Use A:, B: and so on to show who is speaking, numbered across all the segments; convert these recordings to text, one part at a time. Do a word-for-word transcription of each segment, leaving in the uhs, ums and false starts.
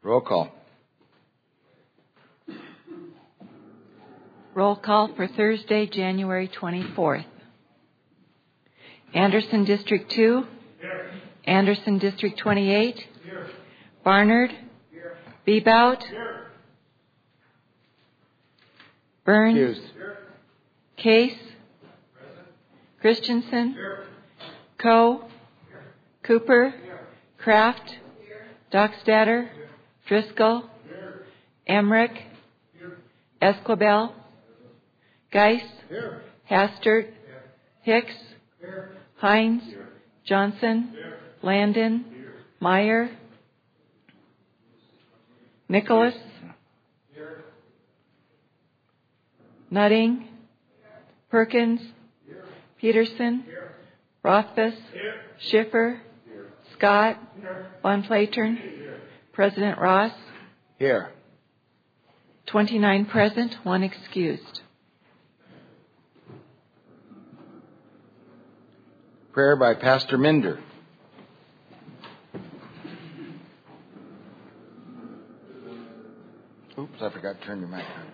A: Roll call.
B: Roll call for Thursday, January twenty-fourth. Anderson District two. Here. Anderson District twenty-eight. Here. Barnard. Here. Bebout. Here. Burns. Here. Case. Present. Christensen. Here. Coe. Here. Cooper. Here. Kraft. Here. Dockstader. Here. Driscoll. Here. Emmerich. Here. Esquibel. Geis. Here. Hastert. Here. Hicks. Here. Hines. Here. Johnson. Here. Landon. Here. Meyer. Nicholas. Here. Nutting. Here. Perkins. Here. Peterson. Here. Rothfuss. Here. Schiffer. Here. Scott. Here. Von Platern. Here. President Ross.
A: Here.
B: twenty-nine present, one excused.
A: Prayer by Pastor Minder. Oops, I forgot to turn your mic on.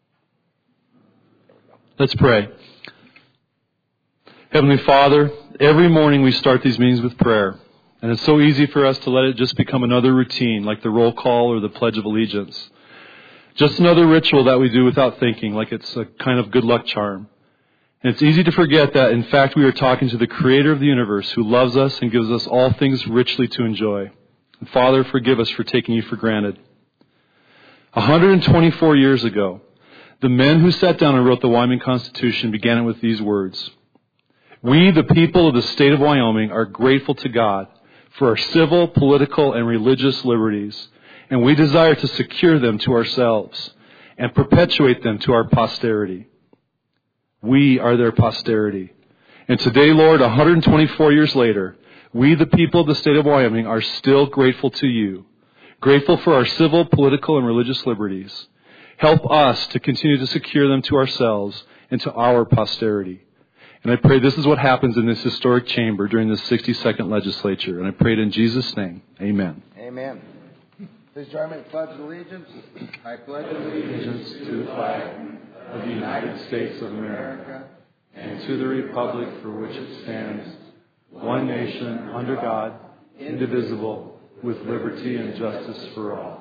C: Let's pray. Heavenly Father, every morning we start these meetings with prayer. And it's so easy for us to let it just become another routine, like the roll call or the Pledge of Allegiance. Just another ritual that we do without thinking, like it's a kind of good luck charm. And it's easy to forget that, in fact, we are talking to the Creator of the universe who loves us and gives us all things richly to enjoy. And Father, forgive us for taking you for granted. one hundred twenty-four years ago, the men who sat down and wrote the Wyoming Constitution began it with these words. We, the people of the state of Wyoming, are grateful to God for our civil, political, and religious liberties, and we desire to secure them to ourselves and perpetuate them to our posterity. We are their posterity. And today, Lord, one hundred twenty-four years later, we, the people of the state of Wyoming, are still grateful to you, grateful for our civil, political, and religious liberties. Help us to continue to secure them to ourselves and to our posterity. And I pray this is what happens in this historic chamber during this sixty-second legislature. And I pray it in Jesus' name. Amen.
A: Amen. Please join me in the Pledge of Allegiance. I pledge
C: allegiance to the flag of the United States of America and to the republic for which it stands, one nation under God, indivisible, with liberty and justice for all.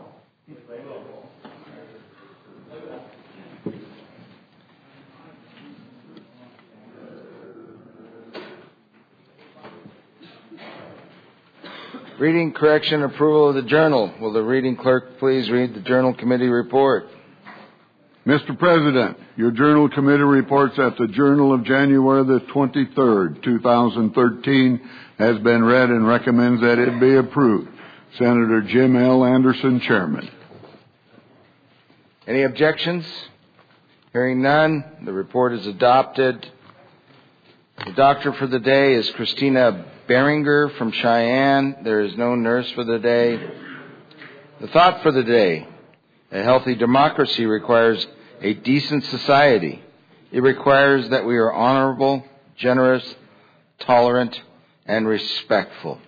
A: Reading, correction, approval of the journal. Will the reading clerk please read the journal committee report?
D: Mister President, your journal committee reports that the journal of January the twenty-third, two thousand thirteen has been read and recommends that it be approved. Senator Jim L. Anderson, Chairman.
A: Any objections? Hearing none, the report is adopted. The doctor for the day is Christina Beringer from Cheyenne. There is no nurse for the day. The thought for the day: a healthy democracy requires a decent society. It requires that we are honorable, generous, tolerant, and respectful.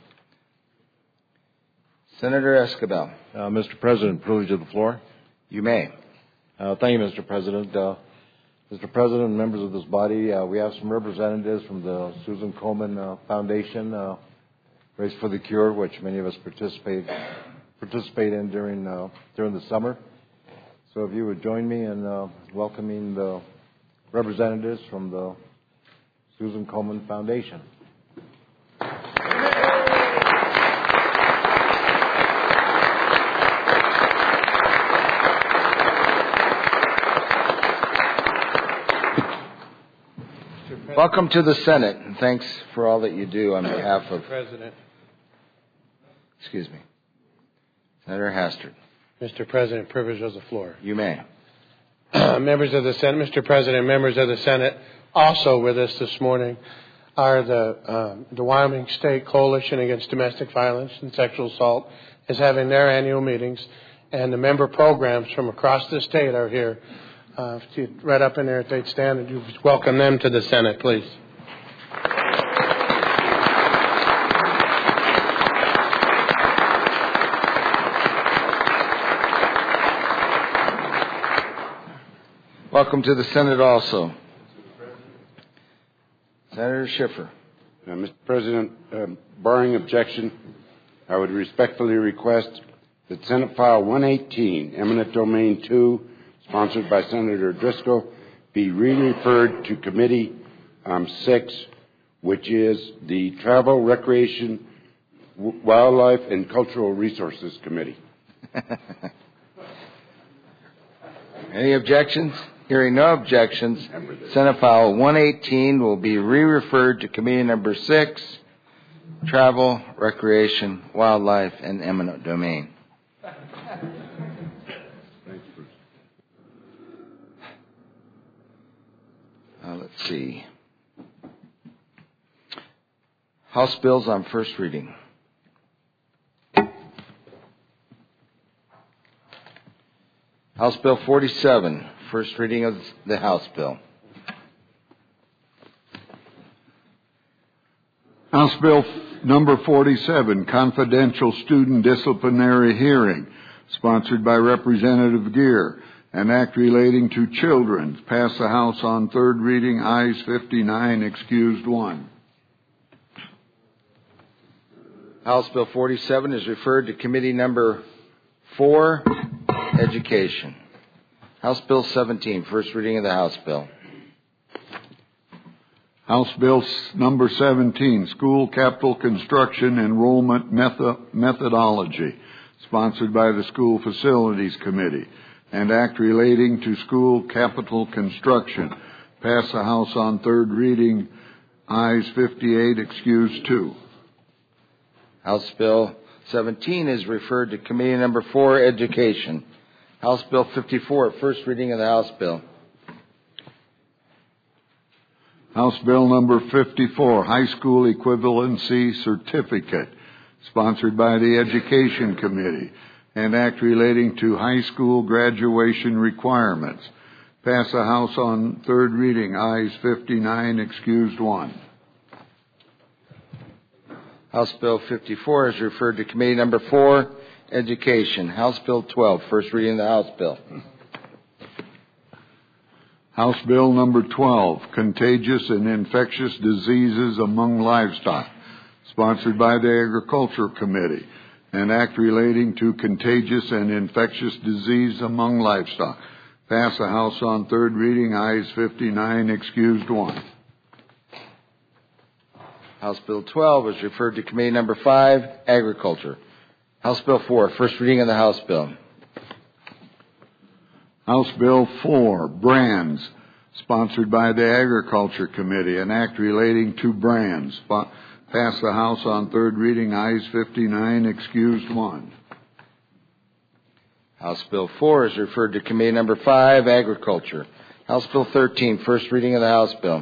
A: Senator Esquibel.
E: Uh, Mister President, privilege of the floor.
A: You may.
E: Uh, thank you, Mister President. Uh, Mister President, members of this body, uh, we have some representatives from the Susan Komen uh, Foundation, uh, Race for the Cure, which many of us participate participate in during uh, during the summer. So if you would join me in uh, welcoming the representatives from the Susan Komen Foundation.
A: Welcome to the Senate, and thanks for all that you do on behalf of...
F: President.
A: Excuse me. Senator Hastert.
F: Mister President, privilege of the floor.
A: You may.
F: Members of the Senate, Mister President, members of the Senate, also with us this morning are the, um, the Wyoming State Coalition Against Domestic Violence and Sexual Assault is having their annual meetings, and the member programs from across the state are here. Uh, if you'd right up in there, if they'd stand, and you welcome them to the Senate, please.
A: Welcome to the Senate also. Senator Schiffer.
G: Uh, Mister President, um, barring objection, I would respectfully request that Senate File one eighteen, Eminent Domain two, sponsored by Senator Driscoll, be re-referred to Committee um, six, which is the Travel, Recreation, w- Wildlife, and Cultural Resources Committee.
A: Any objections? Hearing no objections, Senate File one eighteen will be re-referred to Committee Number six, Travel, Recreation, Wildlife, and Eminent Domain. Uh, let's see. House bills on first reading. House Bill forty-seven, first reading of the House bill.
D: House Bill number forty-seven, Confidential Student Disciplinary Hearing, sponsored by Representative Geer. An act relating to children. Pass the House on third reading. Ayes fifty-nine, excused one.
A: House Bill forty-seven is referred to Committee Number four, Education. House Bill seventeen, first reading of the House bill.
D: House Bill number seventeen, School Capital Construction Enrollment Method- Methodology, sponsored by the School Facilities Committee. An act relating to school capital construction. Pass the House on third reading. Ayes fifty-eight, excused two.
A: House Bill seventeen is referred to Committee Number four, Education. House Bill fifty-four, first reading of the House bill.
D: House Bill number fifty-four, High School Equivalency Certificate, sponsored by the Education Committee. An act relating to high school graduation requirements. Pass the House on third reading. Ayes fifty-nine, excused one.
A: House Bill fifty-four is referred to Committee Number four, Education. House Bill twelve, first reading of the House bill.
D: House Bill number twelve, Contagious and Infectious Diseases Among Livestock, sponsored by the Agriculture Committee. An act relating to contagious and infectious disease among livestock. Pass the House on third reading. Ayes fifty-nine, excused one.
A: House Bill twelve is referred to Committee Number five, Agriculture. House Bill four, first reading of the House bill.
D: House Bill four, Brands, sponsored by the Agriculture Committee. An act relating to brands. Pass the House on third reading. Ayes fifty-nine, excused one.
A: House Bill four is referred to Committee Number five, Agriculture. House Bill thirteen, first reading of the House bill.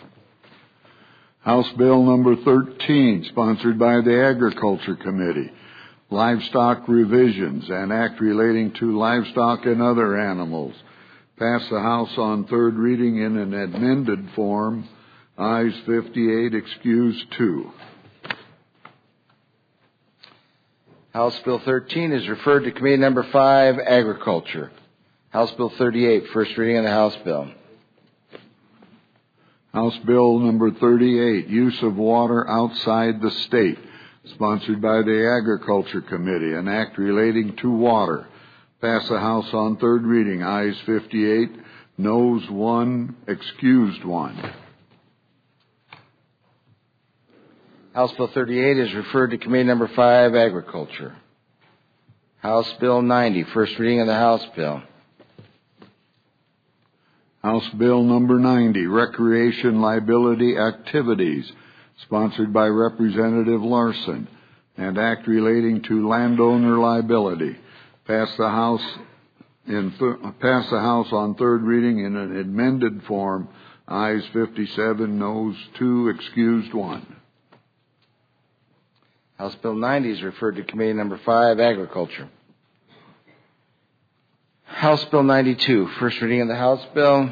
D: House Bill number thirteen, sponsored by the Agriculture Committee. Livestock Revisions, an act relating to livestock and other animals. Pass the House on third reading in an amended form. Ayes fifty-eight, excused two.
A: House Bill thirteen is referred to Committee Number five, Agriculture. House Bill thirty-eight, first reading of the House bill.
D: House Bill number thirty-eight, Use of Water Outside the State, sponsored by the Agriculture Committee, an act relating to water. Pass the House on third reading. Ayes fifty-eight, noes one, excused one.
A: House Bill thirty-eight is referred to Committee Number five, Agriculture. House Bill ninety, first reading of the House bill.
D: House Bill number ninety, Recreation Liability Activities, sponsored by Representative Larson, and act relating to landowner liability. Pass the House in th- pass the House on third reading in an amended form. Ayes fifty-seven, noes two, excused one.
A: House Bill ninety is referred to Committee Number five, Agriculture. House Bill ninety-two, first reading of the House bill.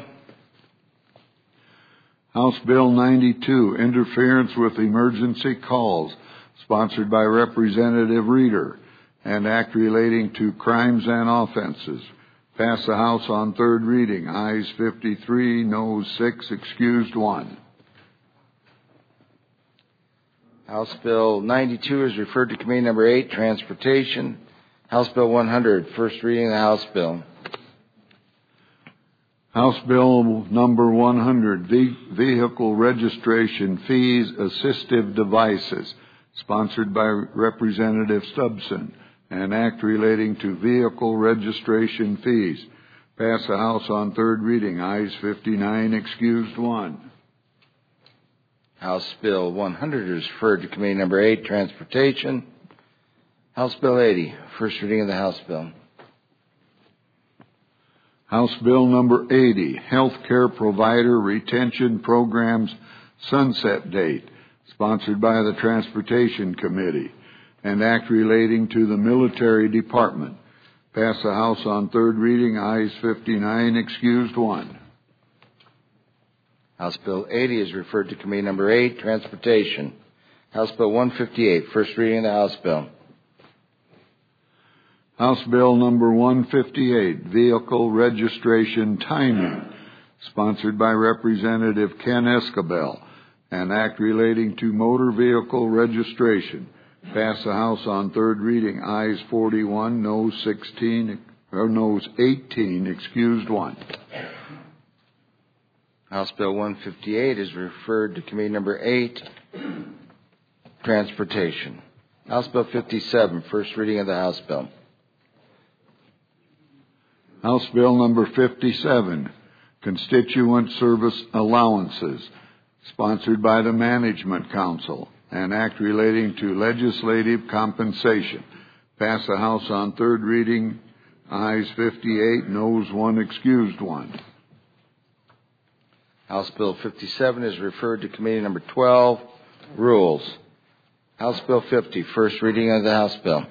D: House Bill ninety-two, Interference with Emergency Calls, sponsored by Representative Reeder, and act relating to crimes and offenses. Pass the House on third reading. Ayes fifty-three, noes six, excused one.
A: House Bill ninety-two is referred to Committee Number eight, Transportation. House Bill one hundred, first reading of the House Bill.
D: House Bill number one hundred, Vehicle Registration Fees, Assistive Devices, sponsored by Representative Stubson, an act relating to vehicle registration fees. Pass the House on third reading. Ayes fifty-nine, excused one.
A: House Bill one hundred is referred to Committee Number eight, Transportation. House Bill eighty, first reading of the House Bill.
D: House Bill number eighty, Healthcare Provider Retention Programs Sunset Date, sponsored by the Transportation Committee, an act relating to the Military Department. Pass the House on third reading. Ayes fifty-nine, excused one.
A: House Bill eighty is referred to Committee Number eight, Transportation. House Bill one fifty-eight, first reading of the House Bill.
D: House Bill number one fifty-eight, Vehicle Registration Timing, sponsored by Representative Ken Escabel, an act relating to motor vehicle registration. Pass the House on third reading. Ayes forty-one, noes sixteen, or noes eighteen, excused one.
A: House Bill one fifty-eight is referred to Committee Number eight, Transportation. House Bill fifty-seven, first reading of the House Bill.
D: House Bill number fifty-seven, Constituent Service Allowances, sponsored by the Management Council, an act relating to legislative compensation. Pass the House on third reading. Ayes fifty-eight, noes one, excused one.
A: House Bill fifty-seven is referred to Committee Number twelve, Rules. House Bill fifty, first reading of the House Bill.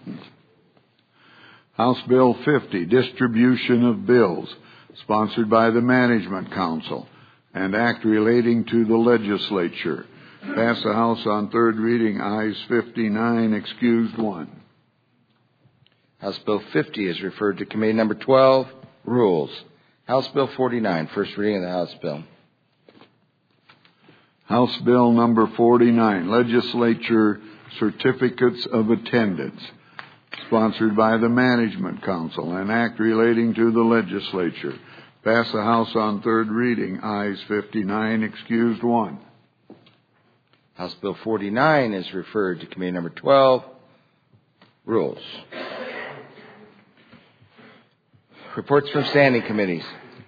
D: House Bill fifty, Distribution of Bills, sponsored by the Management Council, an act relating to the legislature. Pass the House on third reading. Ayes fifty-nine, excused one.
A: House Bill fifty is referred to Committee Number twelve, Rules. House Bill forty-nine, first reading of the House Bill.
D: House Bill number forty-nine, Legislature Certificates of Attendance, sponsored by the Management Council, an act relating to the legislature. Pass the House on third reading. Ayes fifty-nine, excused one.
A: House Bill forty-nine is referred to Committee Number twelve, Rules. Reports from standing committees.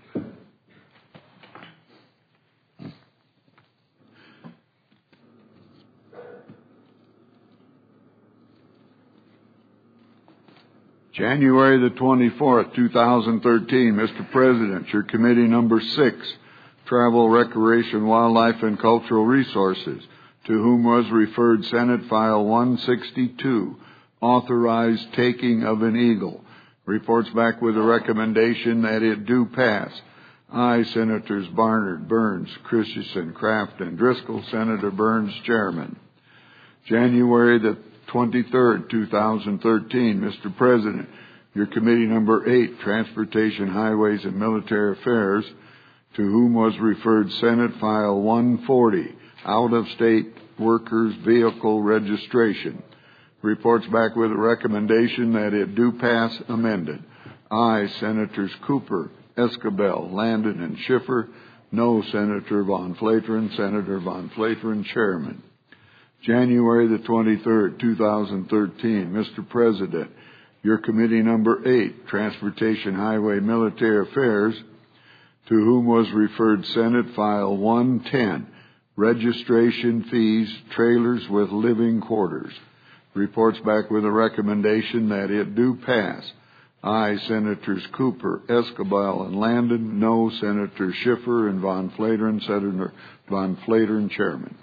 D: January the twenty-fourth, two thousand thirteen, Mister President, your committee number six, Travel, Recreation, Wildlife, and Cultural Resources, to whom was referred Senate File one sixty-two, Authorized Taking of an Eagle, reports back with a recommendation that it do pass. Aye, Senators Barnard, Burns, Christensen, Kraft, and Driscoll. Senator Burns, Chairman. January the twenty-third, two thousand thirteen, Mister President, your committee number eight, Transportation, Highways, and Military Affairs, to whom was referred Senate File one forty, Out-of-State Workers Vehicle Registration, reports back with a recommendation that it do pass amended. Aye, Senators Cooper, Escabel, Landon, and Schiffer. No, Senator Von Flateren. Senator Von Flateren, Chairman. January the twenty-third, two thousand thirteen, Mister President, your committee number eight, Transportation, Highway, Military Affairs, to whom was referred Senate File one ten, Registration Fees, Trailers with Living Quarters, reports back with a recommendation that it do pass. Aye, Senators Cooper, Escabel, and Landon. No, Senator Schiffer and Von Flateren. Senator Von Flateren, Chairman.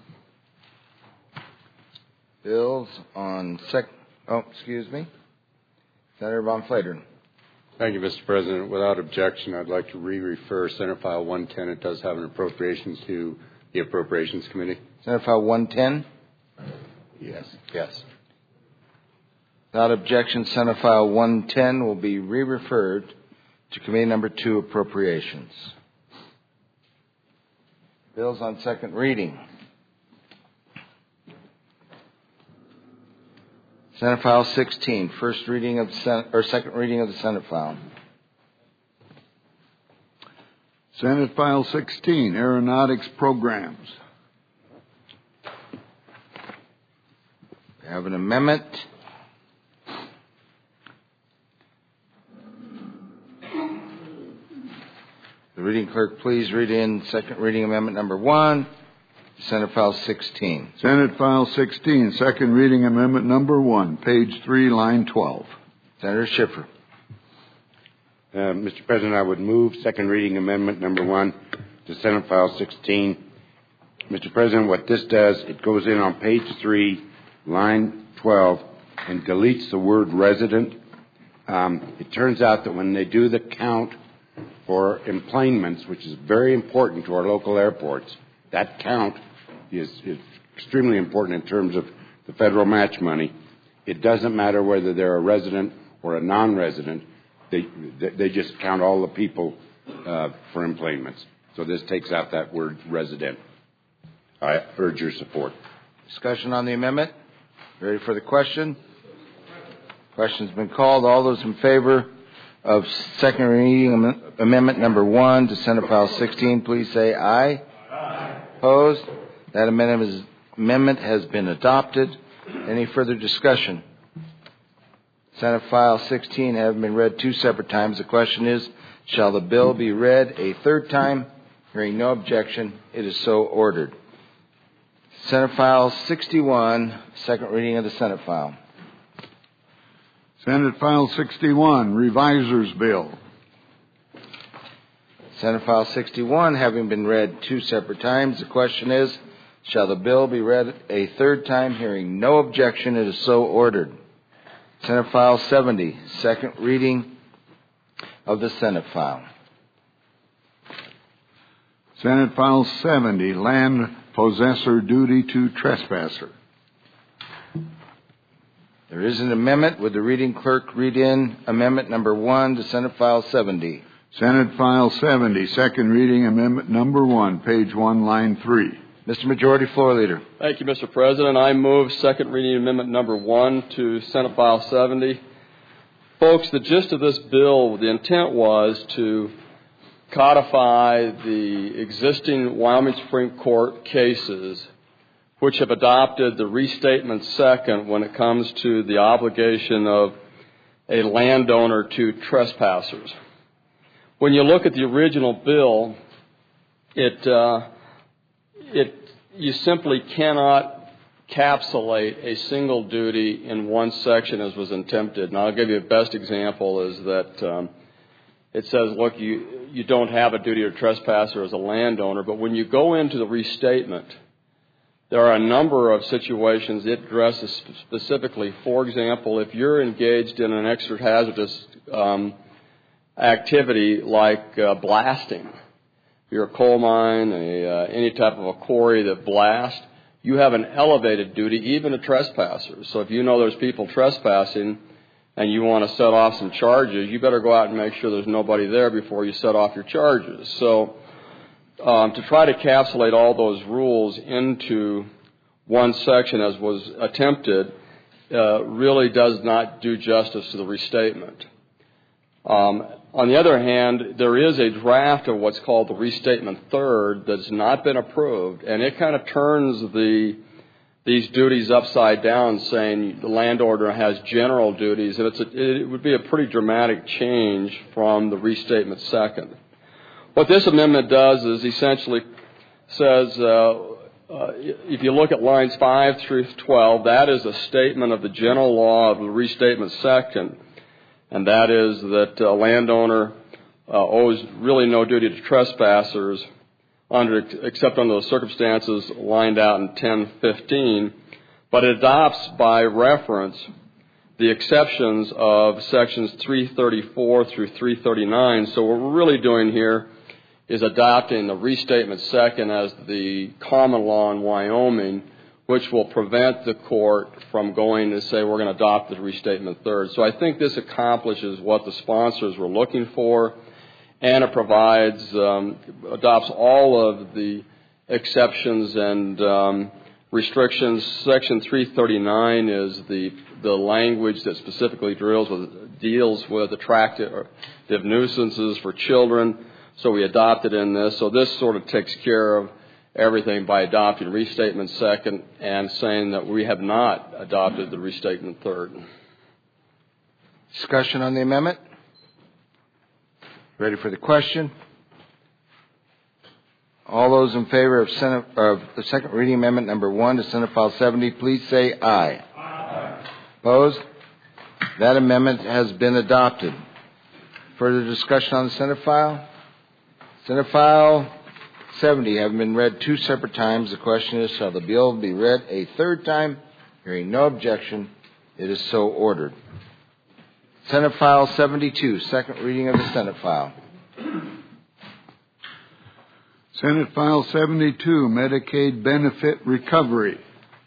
A: Bills on sec... Oh, excuse me. Senator Von Flateren.
H: Thank you, Mister President. Without objection, I'd like to re-refer Senate File one ten. It does have an appropriations to the Appropriations Committee.
A: Senate File one ten?
H: Yes.
A: Yes. Without objection, Senate File one ten will be re-referred To Committee Number Two, Appropriations. Bills on second reading. Senate File sixteen, first reading of Senate, or second reading of the Senate file.
D: Senate File sixteen, Aeronautics Programs.
A: We have an amendment. The reading clerk, please read in second reading amendment number one, Senate File sixteen.
D: Senate File sixteen, second reading amendment number one, page three, line twelve.
A: Senator Schiffer.
G: Uh, Mister President, I would move second reading amendment number one to Senate File sixteen. Mister President, what this does, it goes in on page three, line twelve, and deletes the word resident. Um, it turns out that when they do the count for emplanements, which is very important to our local airports, that count is, is extremely important in terms of the federal match money. It doesn't matter whether they're a resident or a non-resident. They, they just count all the people uh, for emplanements. So this takes out that word resident. I urge your support.
A: Discussion on the amendment? Ready for the question? Question's been called. All those in favor of second reading am- amendment number one to Senate File sixteen, please say aye. Aye. Opposed? That amendment, is, amendment has been adopted. Any further discussion? Senate File sixteen having been read two separate times. The question is, shall the bill be read a third time? Hearing no objection, it is so ordered. Senate File sixty-one, second reading of the Senate file.
D: Senate File sixty-one, Reviser's Bill.
A: Senate File sixty-one having been read two separate times. The question is, shall the bill be read a third time? Hearing no objection, it is so ordered. Senate File seventy, second reading of the Senate file.
D: Senate File seventy, Land Possessor Duty to Trespasser.
A: There is an amendment. Would the reading clerk read in amendment number one to Senate File seventy?
D: Senate File seventy, second reading amendment number one, page one, line three.
A: Mister Majority Floor Leader.
I: Thank you, Mister President. I move second reading amendment number one to Senate File seventy. Folks, the gist of this bill, the intent was to codify the existing Wyoming Supreme Court cases which have adopted the restatement second when it comes to the obligation of a landowner to trespassers. When you look at the original bill, it uh, it you simply cannot encapsulate a single duty in one section as was attempted. And I'll give you a best example is that um, it says, look, you, you don't have a duty to trespasser as a landowner, but when you go into the restatement, there are a number of situations it addresses specifically. For example, if you're engaged in an extra hazardous um, activity like uh, blasting, if you're a coal mine, a, uh, any type of a quarry that blasts, you have an elevated duty even to trespassers. So if you know there's people trespassing and you want to set off some charges, you better go out and make sure there's nobody there before you set off your charges. So um, to try to encapsulate all those rules into one section as was attempted uh, really does not do justice to the restatement. Um, on the other hand, there is a draft of what's called the Restatement Third that's not been approved, and it kind of turns the these duties upside down, saying the landowner has general duties, and it's a, it would be a pretty dramatic change from the Restatement Second. What this amendment does is essentially says, uh, uh, if you look at lines five through twelve, that is a statement of the general law of the Restatement Second. And that is that a landowner uh, owes really no duty to trespassers under, except under the circumstances lined out in ten fifteen, but it adopts by reference the exceptions of sections three thirty-four through three thirty-nine. So what we're really doing here is adopting the Restatement Second as the common law in Wyoming which will prevent the court from going to say we're going to adopt the restatement third. So I think this accomplishes what the sponsors were looking for, and it provides, um, adopts all of the exceptions and um, restrictions. Section three thirty-nine is the the language that specifically deals with deals with attractive nuisances for children. So we adopted in this. So this sort of takes care of everything by adopting restatement second and saying that we have not adopted the restatement third.
A: Discussion on the amendment? Ready for the question? All those in favor of, Senate, of the second reading amendment number one to Senate File seventy, please say aye. Aye. Opposed? That amendment has been adopted. Further discussion on the Senate file? Senate File seventy having been read two separate times. The question is, shall the bill be read a third time? Hearing no objection, it is so ordered. Senate File seventy-two, second reading of the Senate file.
D: Senate File seventy-two, Medicaid Benefit Recovery.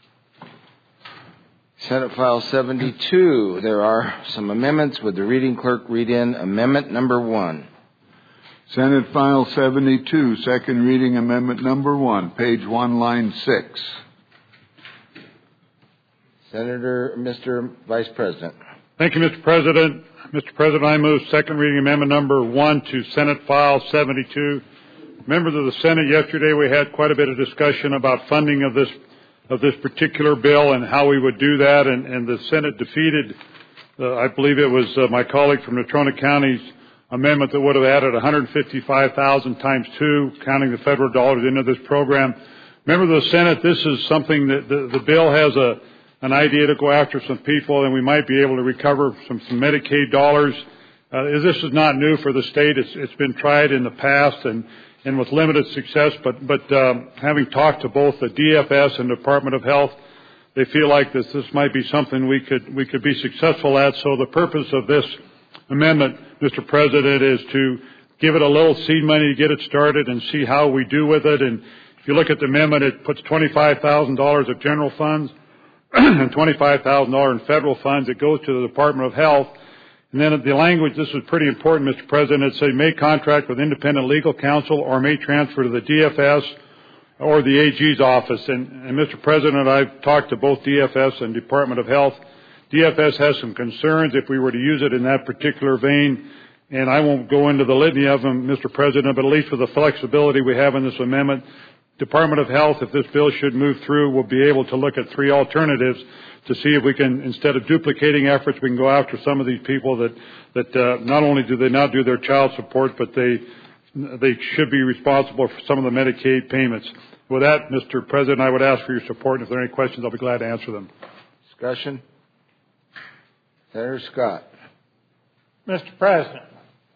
A: Senate File seventy-two, there are some amendments. Would the reading clerk read in amendment number one?
D: Senate File seventy-two, second reading amendment number one, page one, line six.
A: Senator, Mister Vice President.
J: Thank you, Mister President. Mister President, I move second reading amendment number one to Senate File seventy-two. Members of the Senate, yesterday we had quite a bit of discussion about funding of this of this particular bill and how we would do that, and, and the Senate defeated, uh, I believe it was uh, my colleague from Natrona County's amendment that would have added one hundred fifty-five thousand times two, counting the federal dollars into this program. Members of the Senate, this is something that the, the bill has a an idea to go after some people, and we might be able to recover some, some Medicaid dollars. Uh, this is not new for the state. It's, it's been tried in the past and, and with limited success, but, but um, having talked to both the D F S and Department of Health, they feel like this, this might be something we could, we could be successful at. So the purpose of this amendment, Mister President, is to give it a little seed money to get it started and see how we do with it. And if you look at the amendment, it puts twenty-five thousand dollars of general funds and twenty-five thousand dollars in federal funds. It goes to the Department of Health. And then the language, this is pretty important, Mister President, it says may contract with independent legal counsel or may transfer to the D F S or the A G's office. And, and Mister President, I've talked to both D F S and Department of Health. D F S has some concerns if we were to use it in that particular vein. And I won't go into the litany of them, Mister President, but at least for the flexibility we have in this amendment, Department of Health, if this bill should move through, will be able to look at three alternatives to see if we can, instead of duplicating efforts, we can go after some of these people that, that uh, not only do they not do their child support, but they they should be responsible for some of the Medicaid payments. With that, Mister President, I would ask for your support. And if there are any questions, I'll be glad to answer them.
A: Discussion? Senator Scott.
K: Mister President.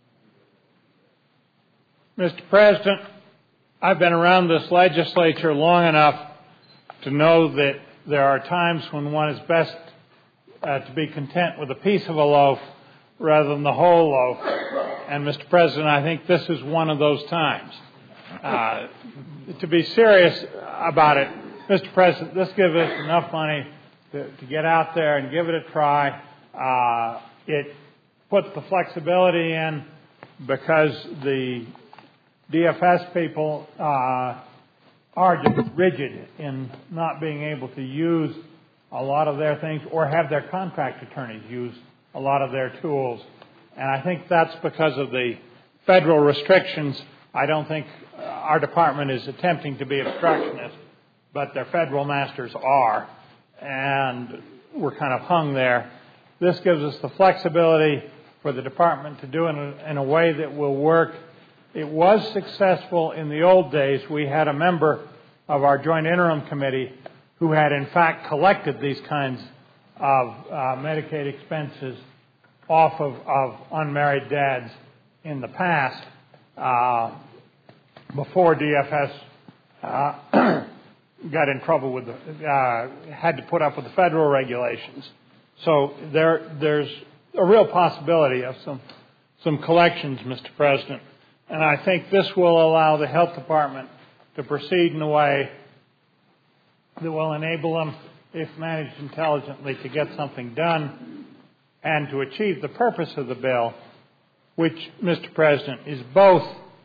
K: Mister President, I've been around this legislature long enough to know that there are times when one is best uh, to be content with a piece of a loaf rather than the whole loaf. And, Mister President, I think this is one of those times. Uh, to be serious about it, Mister President, this gives us enough money to, to get out there and give it a try. Uh, it puts the flexibility in because the D F S people uh, are just rigid in not being able to use a lot of their things or have their contract attorneys use a lot of their tools. And I think that's because of the federal restrictions. I don't think our department is attempting to be obstructionist, but their federal masters are. And we're kind of hung there. This gives us the flexibility for the department to do it in a, in a way that will work. It was successful in the old days. We had a member of our Joint Interim Committee who had, in fact, collected these kinds of uh, Medicaid expenses off of, of unmarried dads in the past uh, before D F S uh, got in trouble with the, uh, had to put up with the federal regulations. So there, there's a real possibility of some, some collections, Mister President. And I think this will allow the health department to proceed in a way that will enable them, if managed intelligently, to get something done and to achieve the purpose of the bill, which, Mister President, is both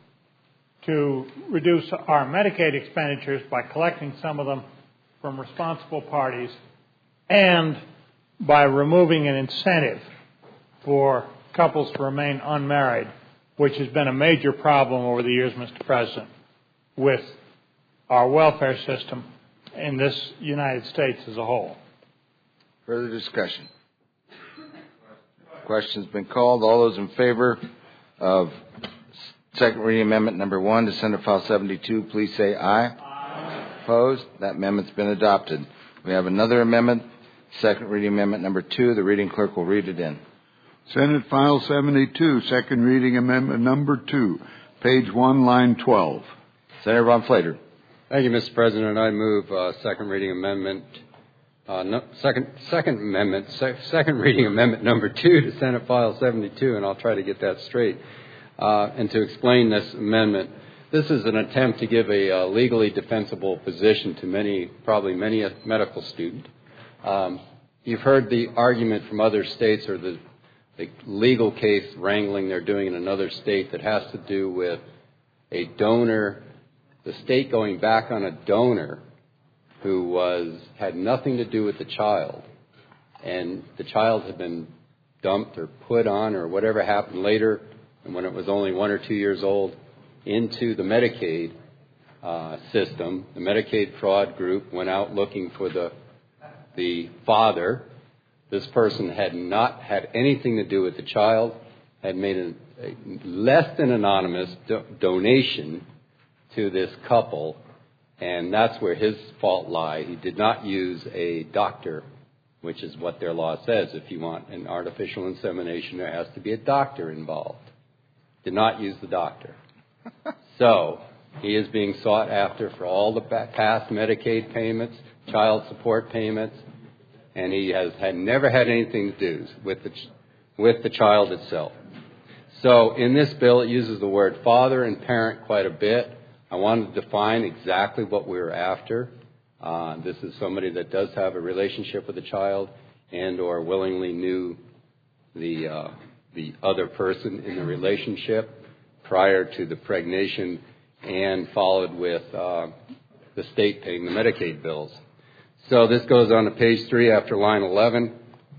K: to reduce our Medicaid expenditures by collecting some of them from responsible parties and by removing an incentive for couples to remain unmarried, which has been a major problem over the years, Mister President, with our welfare system in this United States as a whole.
A: Further discussion? Question's been called. All those in favor of second reading amendment number one to Senate File seventy-two, please say aye. Aye. Opposed? That amendment's been adopted. We have another amendment, second reading amendment number two. The reading clerk will read it in.
D: Senate File seventy-two, second reading amendment number two, page one, line twelve.
A: Senator Von Flater.
H: Thank you, Mister President. I move uh, second reading amendment, uh, no, second second amendment, sec, second reading amendment number two to Senate File seventy-two, and I'll try to get that straight. Uh, and to explain this amendment, this is an attempt to give a uh, legally defensible position to many, probably many a medical student. Um, you've heard the argument from other states or the, the legal case wrangling they're doing in another state that has to do with a donor, the state going back on a donor who was had nothing to do with the child, and the child had been dumped or put on or whatever happened later, and when it was only one or two years old, into the Medicaid uh, system. The Medicaid fraud group went out looking for the the father. This person had not had anything to do with the child, had made a, a less than anonymous do- donation to this couple, and that's where his fault lied. He did not use a doctor, which is what their law says. If you want an artificial insemination, there has to be a doctor involved. Did not use the doctor. So he is being sought after for all the past Medicaid payments, child support payments, and he has had never had anything to do with the with the child itself. So in this bill, it uses the word father and parent quite a bit. I wanted to define exactly what we were after. Uh, this is somebody that does have a relationship with the child and or willingly knew the uh, the other person in the relationship prior to the pregnation and followed with uh, the state paying the Medicaid bills. So this goes on to page three after line eleven,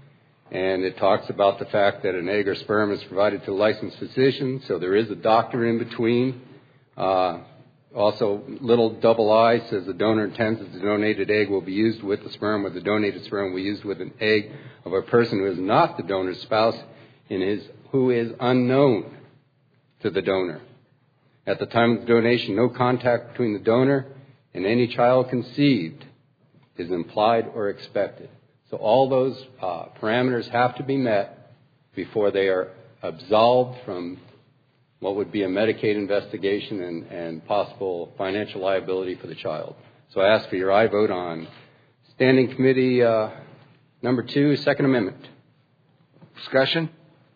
H: and it talks about the fact that an egg or sperm is provided to a licensed physician, so there is a doctor in between. Uh, also, little double I says the donor intends that the donated egg will be used with the sperm, or the donated sperm will be used with an egg of a person who is not the donor's spouse and is, who is unknown to the donor. At the time of the donation, no contact between the donor and any child conceived is implied or expected. So all those uh, parameters have to be met before they are absolved from what would be a Medicaid investigation and, and possible financial liability for the child. So I ask for your aye vote on Standing Committee uh, number two, Second Amendment.
A: Discussion?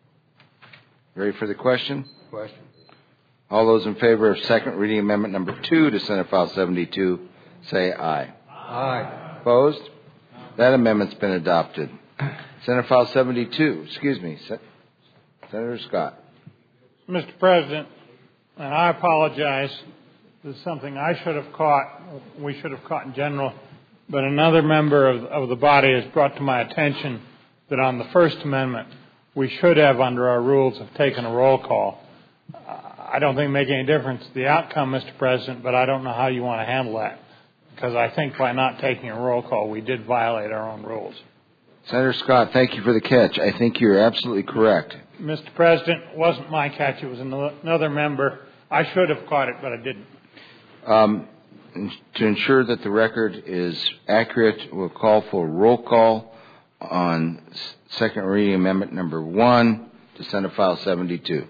A: Ready for the question?
H: Question.
A: All those in favor of second reading amendment number two to Senate File seventy-two, say aye.
H: Aye.
A: Opposed? That amendment's been adopted. Senate File seventy-two, excuse me, Se- Senator Scott.
K: Mister President, and I apologize, this is something I should have caught, we should have caught in general, but another member of, of the body has brought to my attention that on the First Amendment, we should have, under our rules, have taken a roll call. I don't think it makes any difference to the outcome, Mister President, but I don't know how you want to handle that, because I think by not taking a roll call, we did violate our own rules.
A: Senator Scott, thank you for the catch. I think you're absolutely correct.
K: Mister President, it wasn't my catch. It was another member. I should have caught it, but I didn't.
A: Um, to ensure that the record is accurate, we'll call for a roll call on second reading amendment number one to Senate File seventy-two.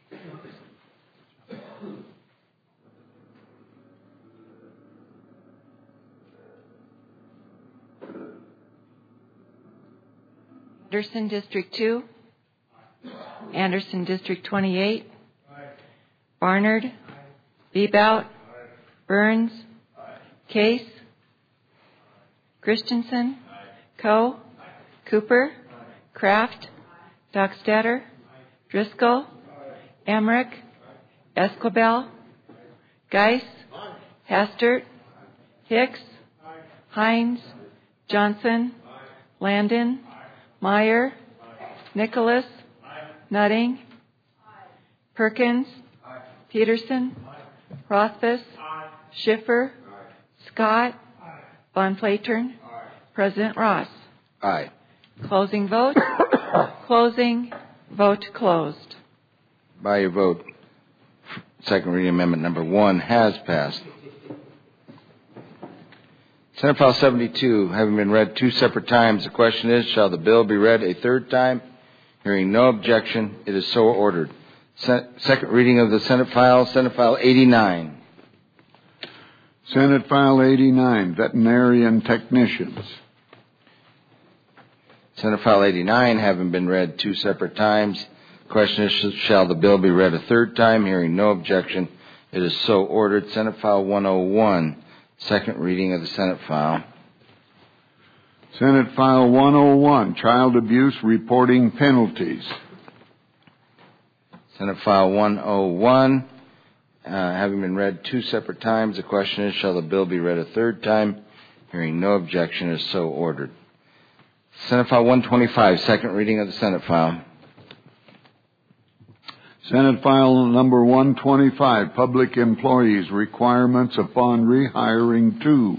B: Anderson, District two. Anderson, District twenty-eight. Aye. Barnard. Aye. Bebout. Aye. Burns. Aye. Case. Christensen, Coe, Cooper, Kraft, Dockstader, Driscoll, Emmerich, Esquibel, Geis, Hastert, Hicks, Hines, Johnson, Landon, Meyer, Nicholas, Nutting, Perkins, Peterson, Rothfuss, Schiffer, Scott, Von Flatern, President Ross.
A: Aye.
B: Closing vote. Closing vote closed.
A: By your vote, second reading amendment number one has passed. Senate File seventy-two, having been read two separate times, the question is, shall the bill be read a third time? Hearing no objection, it is so ordered. Se- second reading of the Senate File, Senate File eighty-nine.
D: Senate File eighty-nine, veterinarian technicians.
A: Senate File eighty-nine, having been read two separate times, the question is, shall the bill be read a third time? Hearing no objection, it is so ordered. Senate File one oh one, second reading of the Senate File.
D: Senate File one oh one, child abuse reporting penalties.
A: Senate File one oh one, uh, having been read two separate times, the question is, shall the bill be read a third time? Hearing no objection, is so ordered. Senate File one twenty-five, second reading of the Senate File.
D: Senate File number one twenty-five, public employees requirements upon rehiring two.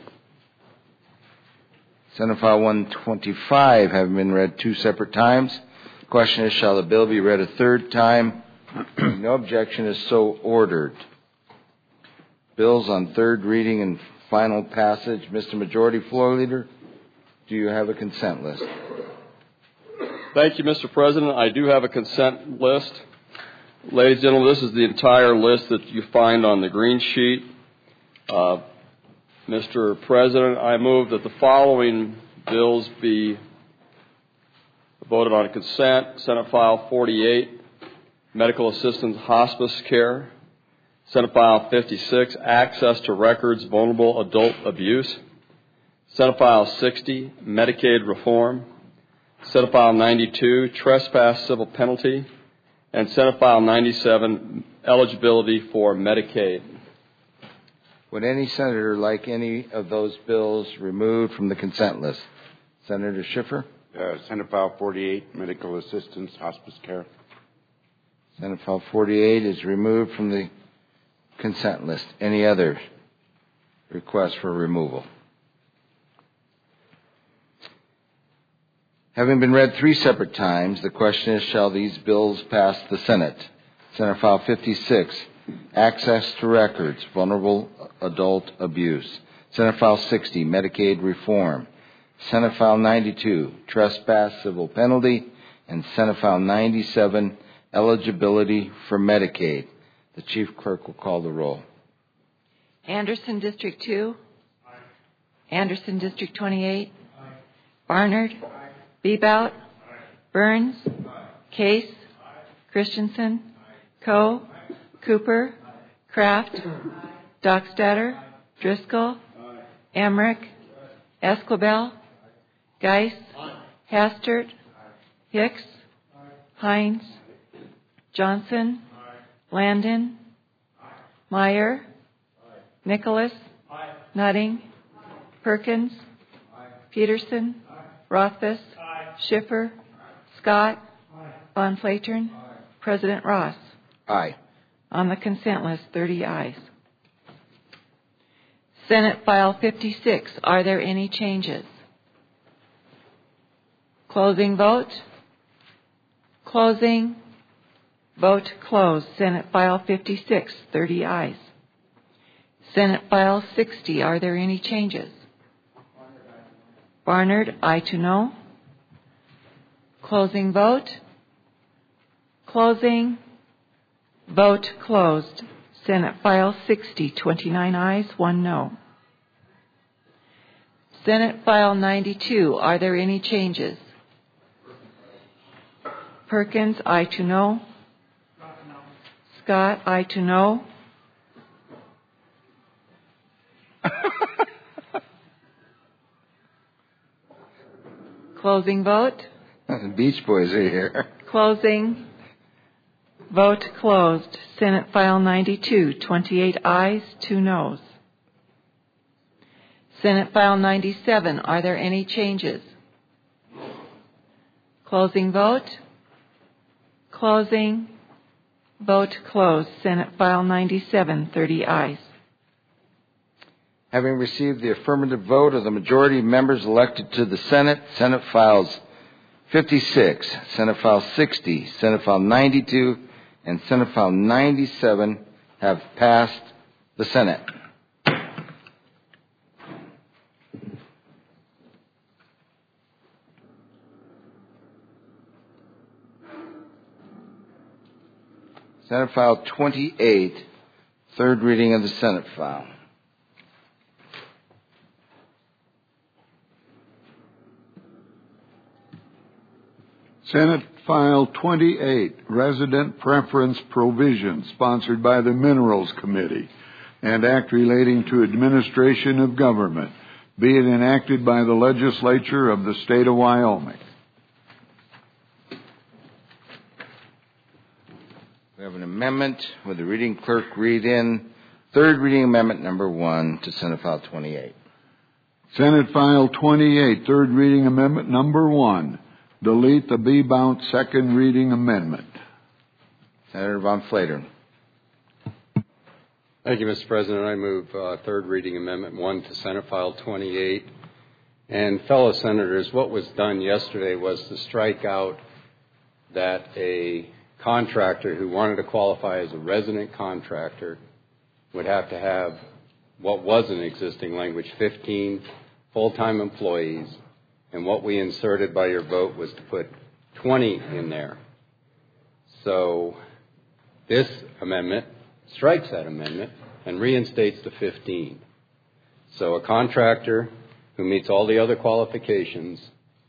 A: Senate File one twenty-five, having been read two separate times, the question is, shall the bill be read a third time? No objection, is so ordered. Bills on third reading and final passage. Mister Majority Floor Leader, do you have a consent list?
I: Thank you, Mister President. I do have a consent list. Ladies and gentlemen, this is the entire list that you find on the green sheet. Uh, Mister President, I move that the following bills be voted on consent. Senate File forty-eight, Medical Assistance Hospice Care. Senate File fifty-six, Access to Records, Vulnerable Adult Abuse. Senate File sixty, Medicaid Reform. Senate File ninety-two, Trespass Civil Penalty. And Senate File ninety-seven, Eligibility for Medicaid.
A: Would any senator like any of those bills removed from the consent list? Senator Schiffer?
G: Uh, Senate File forty-eight, Medical Assistance Hospice Care.
A: Senate File forty-eight is removed from the consent list. Any other requests for removal? Having been read three separate times, the question is, shall these bills pass the Senate? Senate File fifty-six, Access to Records, Vulnerable Adult Abuse. Senate File sixty, Medicaid Reform. Senate File ninety-two, Trespass Civil Penalty. And Senate File ninety-seven, Eligibility for Medicaid. The Chief Clerk will call the roll.
B: Anderson, District two. Aye. Anderson, District twenty-eight. Aye. Barnard. Aye. Bebout. Aye. Burns. Aye. Case. Aye. Christensen. Aye. Coe. Aye. Cooper. Aye. Kraft. Aye. Dockstader. Aye. Driscoll. Aye. Emmerich. Aye. Esquibel. Aye. Geis. Aye. Hastert. Aye. Hicks. Aye. Hines. Aye. Johnson. Aye. Landon. Aye. Meyer. Aye. Nicholas. Aye. Nutting. Aye. Perkins. Aye. Peterson. Aye. Rothfuss. Aye. Schiffer. Aye. Scott. Aye. Von Flatern. Aye. President Ross.
A: Aye.
B: On the consent list, thirty ayes. Senate File fifty-six. Are there any changes? Closing vote. Closing. Vote closed. Senate File fifty-six, thirty ayes. Senate File sixty. Are there any changes? Barnard, aye to no. Closing vote. Closing. Vote closed. Senate File sixty, twenty-nine ayes, one no. Senate File ninety-two. Are there any changes? Perkins, aye to no. Scott, aye to no. Closing vote.
A: The Beach Boys are here.
B: Closing. Vote closed. Senate File ninety-two, twenty-eight ayes, two noes. Senate File ninety-seven, are there any changes? Closing vote. Closing. Vote closed. Senate File ninety-seven, thirty ayes.
A: Having received the affirmative vote of the majority of members elected to the Senate, Senate Files fifty-six, Senate File sixty, Senate File ninety-two, and Senate File ninety-seven have passed the Senate. Senate File twenty-eight, third reading of the Senate file.
D: Senate File twenty-eight, Resident Preference Provision, sponsored by the Minerals Committee, and act relating to administration of government, be it enacted by the legislature of the state of Wyoming.
A: We have an amendment. Would the reading clerk read in third reading amendment number one to Senate File twenty-eight?
D: Senate File twenty-eight, third reading amendment number one. Delete the B-bound second reading amendment.
A: Senator Von Flatern.
H: Thank you, Mister President. I move uh, third reading amendment one to Senate File twenty-eight. And fellow senators, what was done yesterday was to strike out that a contractor who wanted to qualify as a resident contractor would have to have what was an existing language, fifteen full-time employees. And what we inserted by your vote was to put twenty in there. So this amendment strikes that amendment and reinstates the fifteen. So a contractor who meets all the other qualifications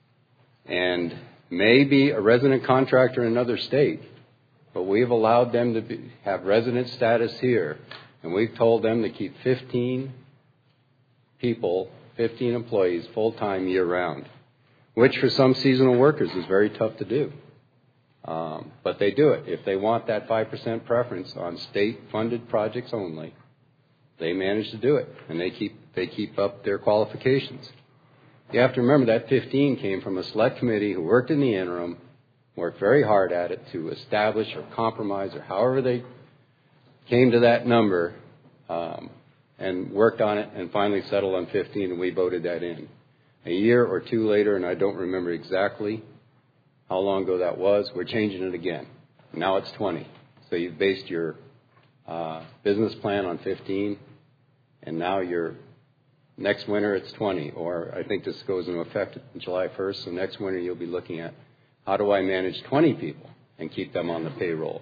H: and may be a resident contractor in another state, but we've allowed them to be, have resident status here, and we've told them to keep fifteen people, fifteen employees full-time year-round, which for some seasonal workers is very tough to do. Um, but they do it. If they want that five percent preference on state-funded projects only, they manage to do it, and they keep they keep up their qualifications. You have to remember that fifteen came from a select committee who worked in the interim, worked very hard at it to establish or compromise or however they came to that number, um, and worked on it and finally settled on fifteen, and we voted that in. A year or two later, and I don't remember exactly how long ago that was, we're changing it again. Now it's twenty. So you've based your uh, business plan on fifteen, and now your next winter it's twenty. Or I think this goes into effect July first, so next winter you'll be looking at how do I manage twenty people and keep them on the payroll.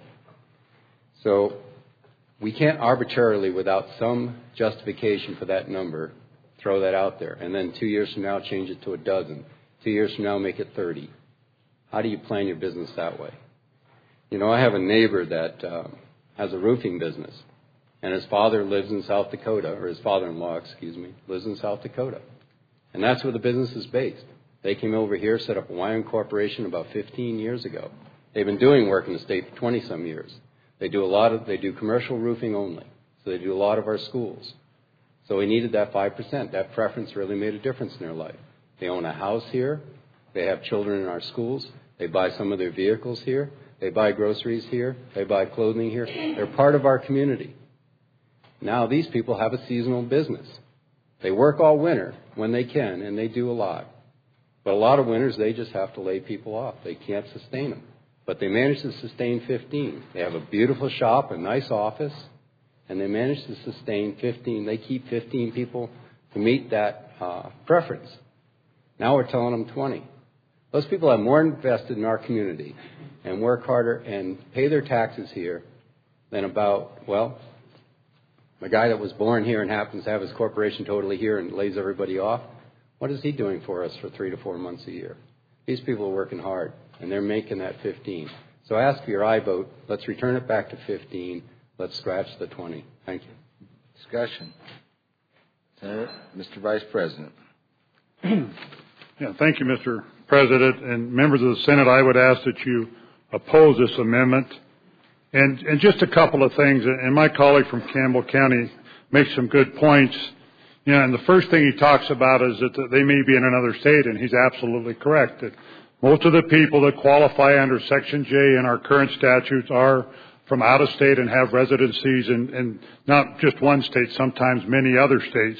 H: So we can't arbitrarily, without some justification for that number, throw that out there. And then two years from now, change it to a dozen. Two years from now, make it thirty. How do you plan your business that way? You know, I have a neighbor that uh, has a roofing business, and his father lives in South Dakota, or his father-in-law, excuse me, lives in South Dakota. And that's where the business is based. They came over here, set up a Wyoming corporation about fifteen years ago. They've been doing work in the state for twenty-some years. They do a lot of, they do commercial roofing only. So they do a lot of our schools. So we needed that five percent. That preference really made a difference in their life. They own a house here. They have children in our schools. They buy some of their vehicles here. They buy groceries here. They buy clothing here. They're part of our community. Now these people have a seasonal business. They work all winter when they can, and they do a lot. But a lot of winters, they just have to lay people off. They can't sustain them. But they manage to sustain fifteen. They have a beautiful shop, a nice office, and they manage to sustain fifteen. They keep fifteen people to meet that uh, preference. Now we're telling them twenty. Those people have more invested in our community and work harder and pay their taxes here than about, well, the guy that was born here and happens to have his corporation totally here and lays everybody off. What is he doing for us for three to four months a year? These people are working hard, and they're making that fifteen. So ask for your aye vote. Let's return it back to fifteen. Let's scratch the twenty. Thank you.
A: Discussion. Senator, Mister Vice President.
J: Yeah, thank you, Mister President, and members of the Senate, I would ask that you oppose this amendment. And, and just a couple of things, and my colleague from Campbell County makes some good points. You know, and the first thing he talks about is that they may be in another state, and he's absolutely correct. That most of the people that qualify under Section J in our current statutes are from out of state and have residencies in, in not just one state, sometimes many other states.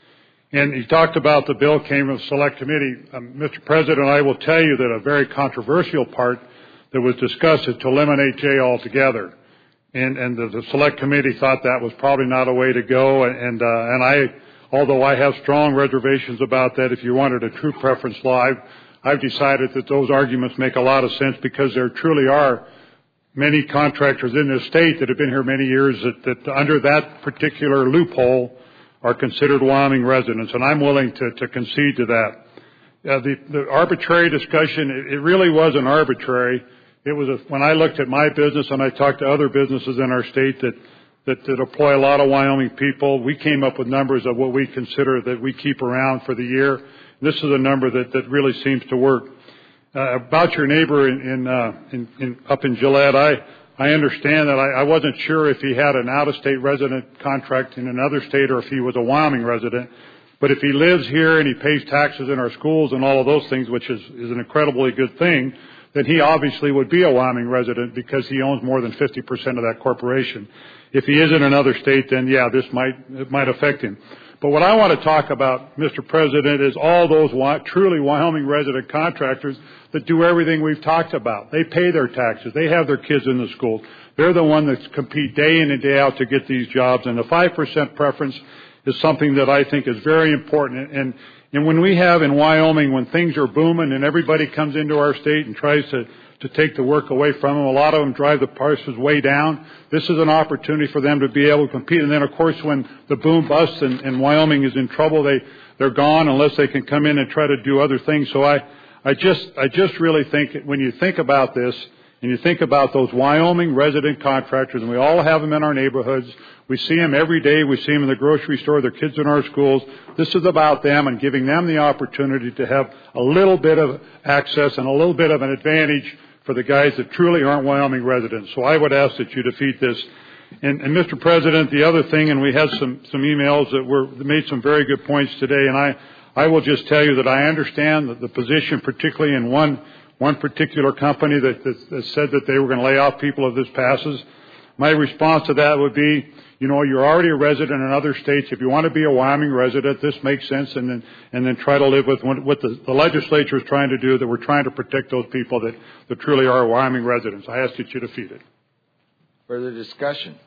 J: And he talked about the bill came from select committee. Um, Mister President, I will tell you that a very controversial part that was discussed is to eliminate J altogether. And, and the, the select committee thought that was probably not a way to go. And, and, uh, and I, although I have strong reservations about that, if you wanted a true preference law, I've, I've decided that those arguments make a lot of sense because there truly are many contractors in this state that have been here many years that, that under that particular loophole are considered Wyoming residents, and I'm willing to, to concede to that. Uh, the, the arbitrary discussion, it, it really wasn't arbitrary. It was a, when I looked at my business and I talked to other businesses in our state that, that, that employ a lot of Wyoming people, we came up with numbers of what we consider that we keep around for the year. This is a number that, that really seems to work. Uh, about your neighbor in, in, uh, in, in up in Gillette, I, I understand that I, I wasn't sure if he had an out-of-state resident contract in another state or if he was a Wyoming resident. But if he lives here and he pays taxes in our schools and all of those things, which is, is an incredibly good thing, then he obviously would be a Wyoming resident because he owns more than fifty percent of that corporation. If he is in another state, then yeah, this might, it might affect him. But what I want to talk about, Mister President, is all those truly Wyoming resident contractors that do everything we've talked about. They pay their taxes. They have their kids in the schools. They're the ones that compete day in and day out to get these jobs. And the five percent preference is something that I think is very important. And, and when we have in Wyoming, when things are booming and everybody comes into our state and tries to, to take the work away from them, a lot of them drive the prices way down. This is an opportunity for them to be able to compete. And then, of course, when the boom busts and, and Wyoming is in trouble, they, they're gone unless they can come in and try to do other things. So I, I just, I just really think when you think about this and you think about those Wyoming resident contractors, and we all have them in our neighborhoods, we see them every day, we see them in the grocery store, their kids in our schools. This is about them and giving them the opportunity to have a little bit of access and a little bit of an advantage for the guys that truly aren't Wyoming residents. So I would ask that you defeat this. And, and Mister President, the other thing, and we had some, some emails that were that made some very good points today, and I, I will just tell you that I understand that the position, particularly in one, one particular company that, that, that said that they were going to lay off people if this passes. My response to that would be, you know, you're already a resident in other states. If you want to be a Wyoming resident, this makes sense, and then and then try to live with what the, the legislature is trying to do, that we're trying to protect those people that, that truly are Wyoming residents. I ask that you defeat it.
A: Further discussion?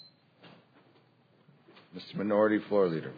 A: Mister Minority Floor Leader.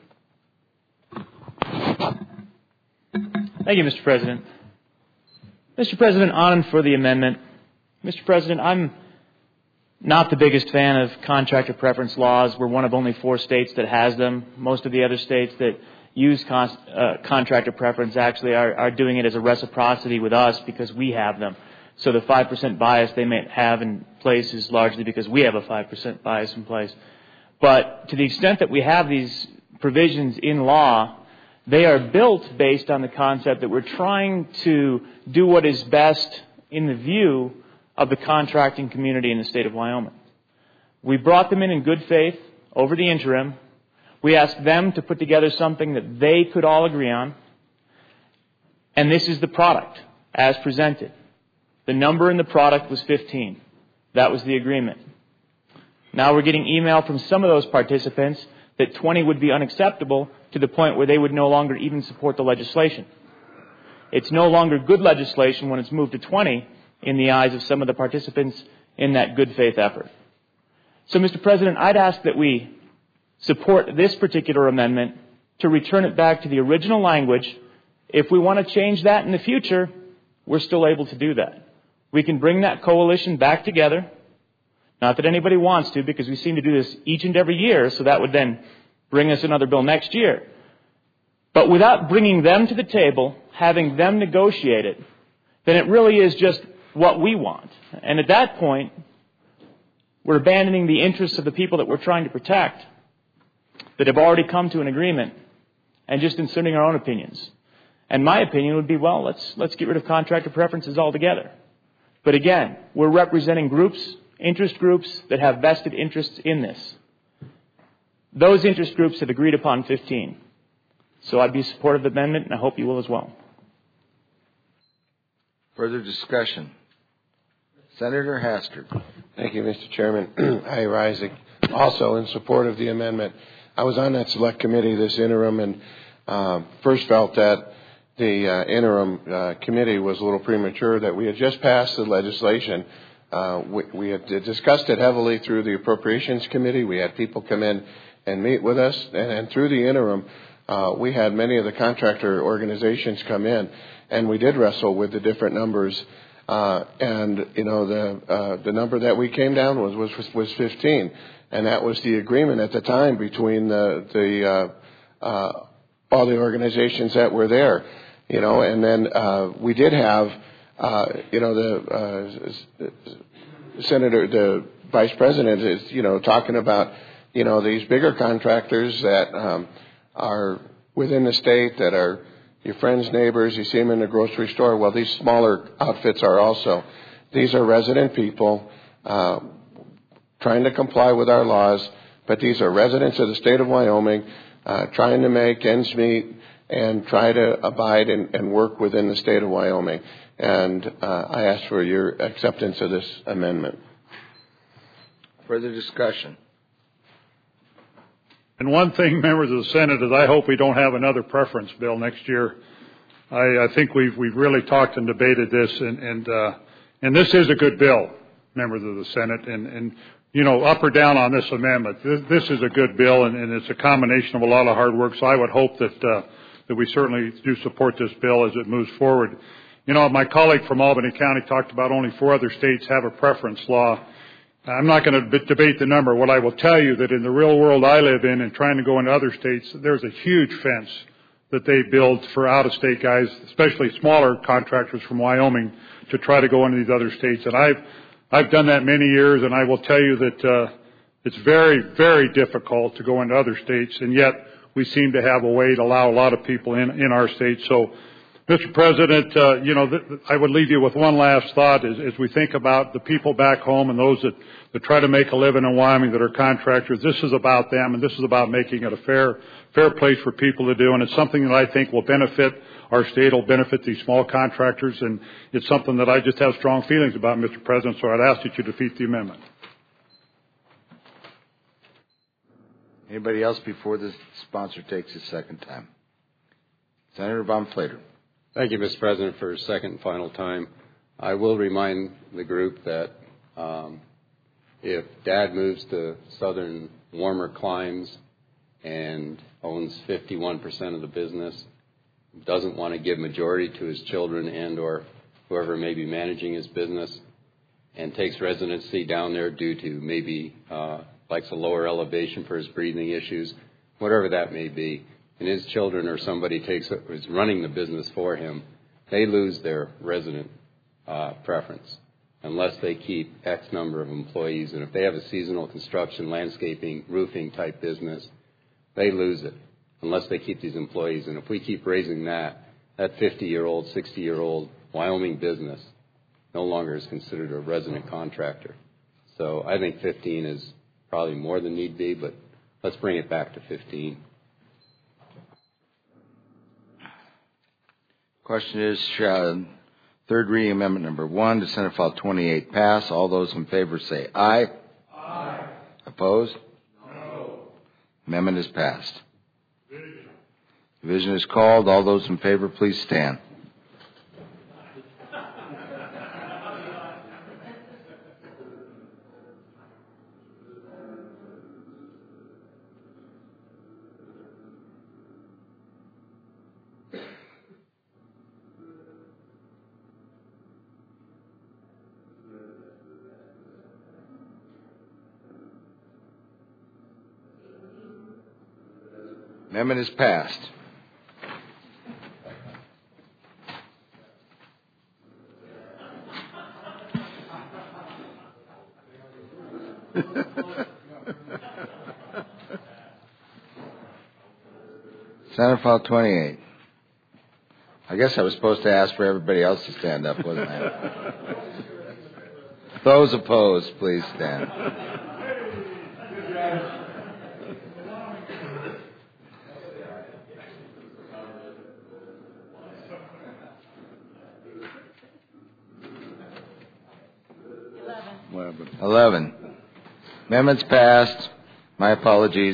L: Thank you, Mister President. Mister President, on and for the amendment. Mister President, I'm not the biggest fan of contractor preference laws. We're one of only four states that has them. Most of the other states that use con- uh, contractor preference actually are, are doing it as a reciprocity with us because we have them. So the five percent bias they may have in place is largely because we have a five percent bias in place. But to the extent that we have these provisions in law, they are built based on the concept that we're trying to do what is best in the view of the contracting community in the state of Wyoming. We brought them in in good faith over the interim. We asked them to put together something that they could all agree on. And this is the product as presented. The number in the product was fifteen. That was the agreement. Now we're getting email from some of those participants that twenty would be unacceptable to the point where they would no longer even support the legislation. It's no longer good legislation when it's moved to twenty in the eyes of some of the participants in that good faith effort. So, Mister President, I'd ask that we support this particular amendment to return it back to the original language. If we want to change that in the future, we're still able to do that. We can bring that coalition back together. Not that anybody wants to, because we seem to do this each and every year, so that would then bring us another bill next year. But without bringing them to the table, having them negotiate it, then it really is just what we want. And at that point, we're abandoning the interests of the people that we're trying to protect, that have already come to an agreement, and just inserting our own opinions. And my opinion would be, well, let's let's get rid of contractor preferences altogether. But again, we're representing groups, interest groups that have vested interests in this. Those interest groups have agreed upon fifteen. So I'd be supportive of the amendment, and I hope you will as well.
A: Further discussion. Senator Hastert.
F: Thank you, Mister Chairman. I rise also in support of the amendment. I was on that select committee this interim and uh, first felt that the uh, interim uh, committee was a little premature, that we had just passed the legislation. Uh, we, we had discussed it heavily through the Appropriations Committee. We had people come in and meet with us, and, and through the interim, uh, we had many of the contractor organizations come in, and we did wrestle with the different numbers. Uh, and you know the uh, the number that we came down was was was fifteen, and that was the agreement at the time between the the uh, uh, all the organizations that were there, you know. And then uh, we did have uh, you know the uh, Senator, the Vice President is you know talking about you know these bigger contractors that um, are within the state, that are your friends, neighbors, you see them in the grocery store. Well, these smaller outfits are also. These are resident people uh, trying to comply with our laws, but these are residents of the state of Wyoming uh, trying to make ends meet and try to abide and, and work within the state of Wyoming. And uh, I ask for your acceptance of this amendment.
A: Further discussion.
J: And one thing, members of the Senate, is I hope we don't have another preference bill next year. I, I think we've we've really talked and debated this, and and uh, and this is a good bill, members of the Senate, and and you know up or down on this amendment, this, this is a good bill, and, and it's a combination of a lot of hard work. So I would hope that uh, that we certainly do support this bill as it moves forward. You know, my colleague from Albany County talked about only four other states have a preference law. I'm not going to debate the number. What I will tell you that in the real world I live in and trying to go into other states, there's a huge fence that they build for out-of-state guys, especially smaller contractors from Wyoming, to try to go into these other states. And I've I've done that many years, and I will tell you that uh, it's very, very difficult to go into other states, and yet we seem to have a way to allow a lot of people in, in our state. So, Mister President, uh, you know, th- I would leave you with one last thought as, as we think about the people back home and those that, that try to make a living in Wyoming that are contractors. This is about them, and this is about making it a fair, fair place for people to do, and it's something that I think will benefit our state, will benefit these small contractors, and it's something that I just have strong feelings about, Mister President, so I'd ask that you defeat the amendment.
A: Anybody else before the sponsor takes his second time? Senator Von Flater.
H: Thank you, Mister President, for a second and final time. I will remind the group that um, if Dad moves to southern warmer climes and owns fifty-one percent of the business, doesn't want to give majority to his children and or whoever may be managing his business, and takes residency down there due to maybe uh, likes a lower elevation for his breathing issues, whatever that may be, and his children or somebody takes is running the business for him, they lose their resident uh, preference unless they keep X number of employees. And if they have a seasonal construction, landscaping, roofing type business, they lose it unless they keep these employees. And if we keep raising that, that fifty-year-old, sixty-year-old Wyoming business no longer is considered a resident contractor. So I think fifteen is probably more than need be, but let's bring it back to fifteen.
A: Question is, uh, third reading amendment number one to Senate File twenty-eight pass. All those in favor say aye.
J: Aye.
A: Opposed?
J: No.
A: Amendment is passed.
J: Division.
A: Division is called. All those in favor, please stand. Amendment is passed. Senate File twenty-eight. I guess I was supposed to ask for everybody else to stand up, wasn't I? Those opposed, please stand.
D: Eleven.
A: Eleven. Amendments passed. My apologies.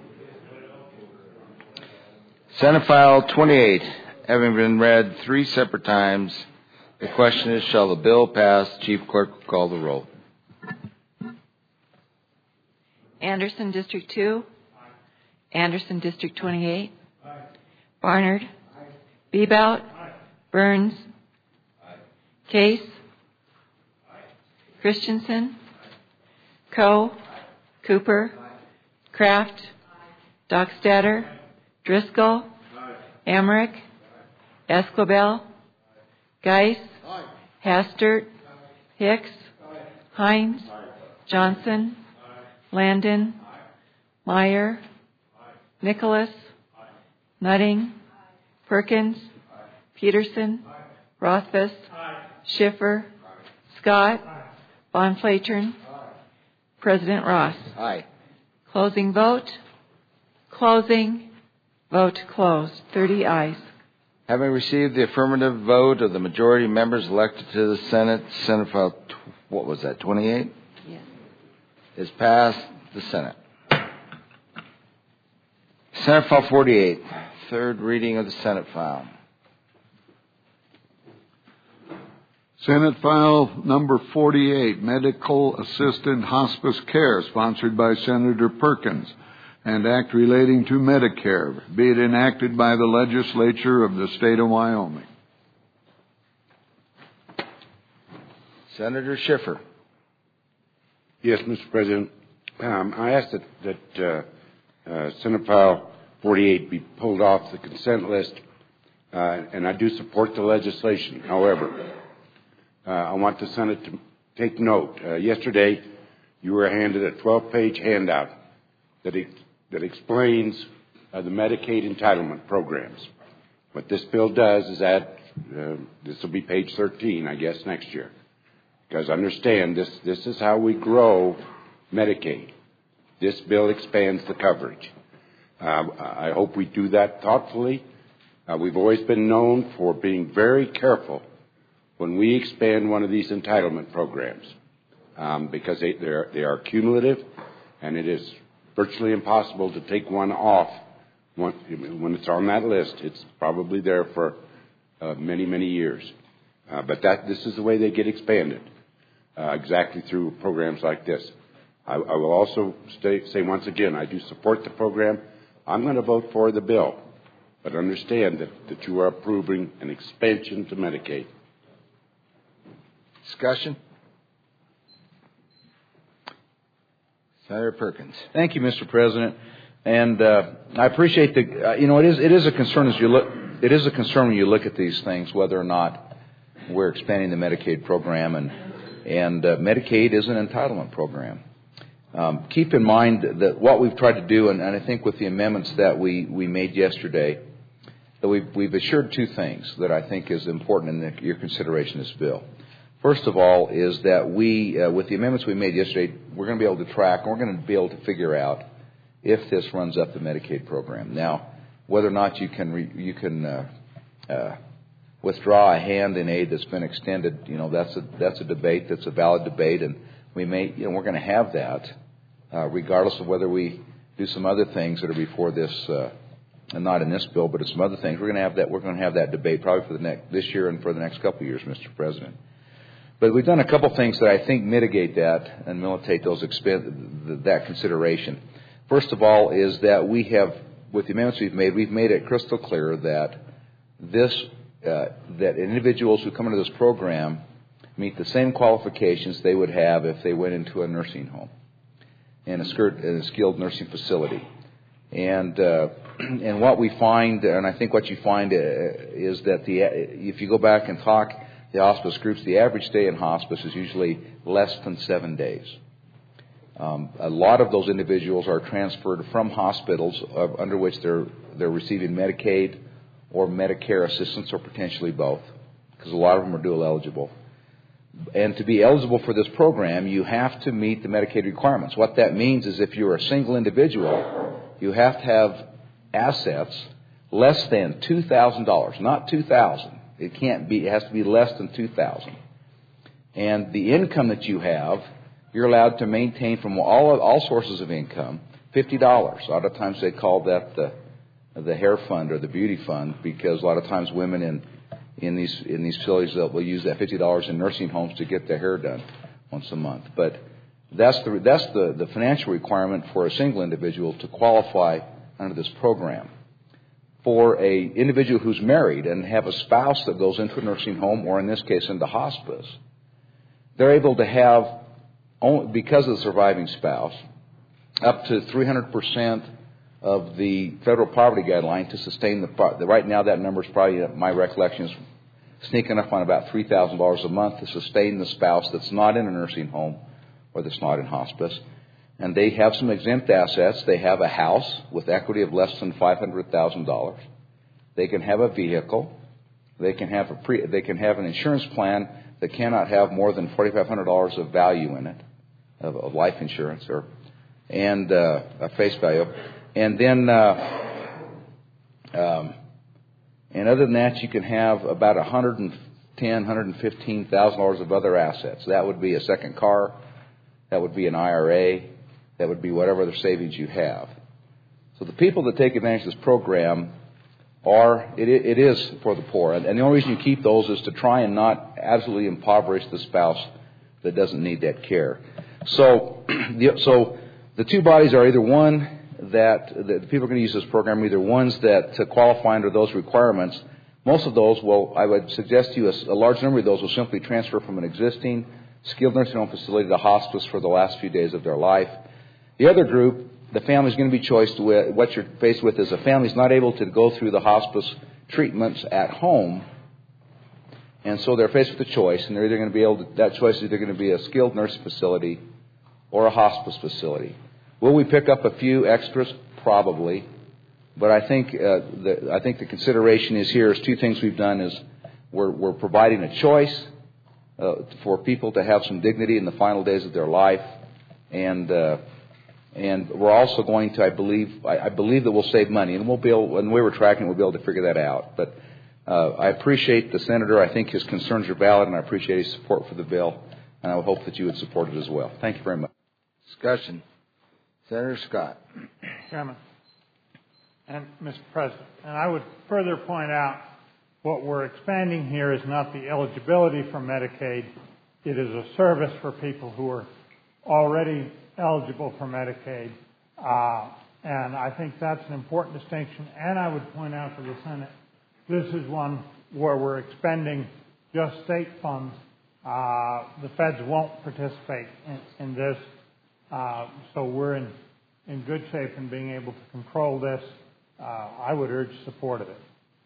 A: Senate File twenty-eight, having been read three separate times, the question is, shall the bill pass? Chief Clerk will call the roll.
B: Anderson, District two. Anderson, District twenty-eight. Barnard. Bebout. Burns. Case. Christensen. Coe. Cooper. Kraft. Dockstader. Driscoll. Emmerich. Esquibel. Geis. Hastert. Hicks. Hines. Johnson. Landon. Meyer. Nicholas. Nutting. Perkins. Peterson. Rothfuss. Schiffer. Scott. Von Flatern. President Ross.
A: Aye.
B: Closing vote. Closing. Vote closed. thirty ayes.
A: Having received the affirmative vote of the majority of members elected to the Senate, Senate File, what was that, twenty-eight?
B: Yes.
A: Is passed the Senate. Senate File forty-eight, third reading of the Senate File.
D: Senate File number forty-eight, Medical Assisted Hospice Care, sponsored by Senator Perkins, and act relating to Medicare, be it enacted by the legislature of the state of Wyoming.
A: Senator Schiffer.
G: Yes, Mister President. Um, I ask that, that uh, uh, Senate File forty-eight be pulled off the consent list, uh, and I do support the legislation. However, uh, I want the Senate to take note. Uh, yesterday, you were handed a twelve-page handout that ex- that explains uh, the Medicaid entitlement programs. What this bill does is add, uh, this will be page thirteen, I guess, next year. Because understand, this, this is how we grow Medicaid. This bill expands the coverage. Uh, I hope we do that thoughtfully. Uh, we've always been known for being very careful when we expand one of these entitlement programs, um, because they, they are cumulative, and it is virtually impossible to take one off. When, when it's on that list, it's probably there for uh, many, many years. Uh, but that this is the way they get expanded, uh, exactly through programs like this. I, I will also stay, say once again, I do support the program. I'm going to vote for the bill, but understand that, that you are approving an expansion to Medicaid.
A: Discussion? Senator Perkins.
M: Thank you, Mister President. And uh, I appreciate the, uh, you know, it is it is a concern as you look, it is a concern when you look at these things, whether or not we're expanding the Medicaid program, and and uh, Medicaid is an entitlement program. Um, keep in mind that what we've tried to do, and, and I think with the amendments that we, we made yesterday, that we've, we've assured two things that I think is important in the, your consideration of this bill. First of all is that we, uh, with the amendments we made yesterday, we're going to be able to track, and we're going to be able to figure out if this runs up the Medicaid program. Now, whether or not you can re, you can uh, uh, withdraw a hand in aid that's been extended, you know, that's a that's a debate, that's a valid debate, and we may, you know, we're going to have that, uh, regardless of whether we do some other things that are before this, uh, and not in this bill, but in some other things. We're going to have that. We're going to have that debate probably for the next this year and for the next couple of years, Mister President. But we've done a couple things that I think mitigate that and militate those expen- that consideration. First of all is that we have, with the amendments we've made, we've made it crystal clear that this, uh, that individuals who come into this program meet the same qualifications they would have if they went into a nursing home and a, skirt, in a skilled nursing facility. And uh, and what we find, and I think what you find uh, is that the if you go back and talk the hospice groups, the average stay in hospice is usually less than seven days. Um, a lot of those individuals are transferred from hospitals uh, under which they're they're receiving Medicaid or Medicare assistance, or potentially both, because a lot of them are dual eligible. And to be eligible for this program, you have to meet the Medicaid requirements. What that means is if you're a single individual, you have to have assets less than two thousand dollars, not two thousand dollars. It can't be, it has to be less than two thousand dollars. And the income that you have, you're allowed to maintain from all all sources of income, fifty dollars. A lot of times they call that the the hair fund or the beauty fund, because a lot of times women in in these in these facilities will use that fifty dollars in nursing homes to get their hair done once a month. But that's the that's the, the financial requirement for a single individual to qualify under this program. For a individual who's married and have a spouse that goes into a nursing home, or in this case into hospice, they're able to have, because of the surviving spouse, up to three hundred percent of the federal poverty guideline to sustain the. Right now, that number is probably, my recollection is sneaking up on about three thousand dollars a month to sustain the spouse that's not in a nursing home or that's not in hospice. And they have some exempt assets. They have a house with equity of less than five hundred thousand dollars. They can have a vehicle. They can have a pre, they can have an insurance plan that cannot have more than forty-five hundred dollars of value in it, of, of life insurance, or and uh, a face value. And then, uh, um, and other than that, you can have about one hundred ten thousand dollars, one hundred fifteen thousand dollars of other assets. That would be a second car. That would be an I R A. That would be whatever other savings you have. So the people that take advantage of this program are, it, it is for the poor. And, and the only reason you keep those is to try and not absolutely impoverish the spouse that doesn't need that care. So, the, so the two bodies are either one that the people are going to use this program, either ones that to qualify under those requirements. Most of those will, I would suggest to you, a, a large number of those will simply transfer from an existing skilled nursing home facility to hospice for the last few days of their life. The other group, the family is going to be choiced with, what you're faced with is a family is not able to go through the hospice treatments at home, and so they're faced with a choice, and they're either going to be able to, that choice is either going to be a skilled nursing facility or a hospice facility. Will we pick up a few extras? Probably. But I think uh, the, I think the consideration is here is two things we've done is we're, we're providing a choice uh, for people to have some dignity in the final days of their life, and uh, and we're also going to, I believe, I, I believe that we'll save money, and we'll be able, when we were tracking, we'll be able to figure that out. But uh, I appreciate the senator. I think his concerns are valid, and I appreciate his support for the bill, and I would hope that you would support it as well. Thank you very much.
A: Discussion. Senator Scott.
K: Chairman and Mister President, and I would further point out what we're expanding here is not the eligibility for Medicaid. It is a service for people who are already eligible for Medicaid. Uh, and I think that's an important distinction. And I would point out to the Senate, this is one where we're expending just state funds. Uh, the feds won't participate in, in this. Uh, so we're in, in good shape in being able to control this. Uh, I would urge support of it.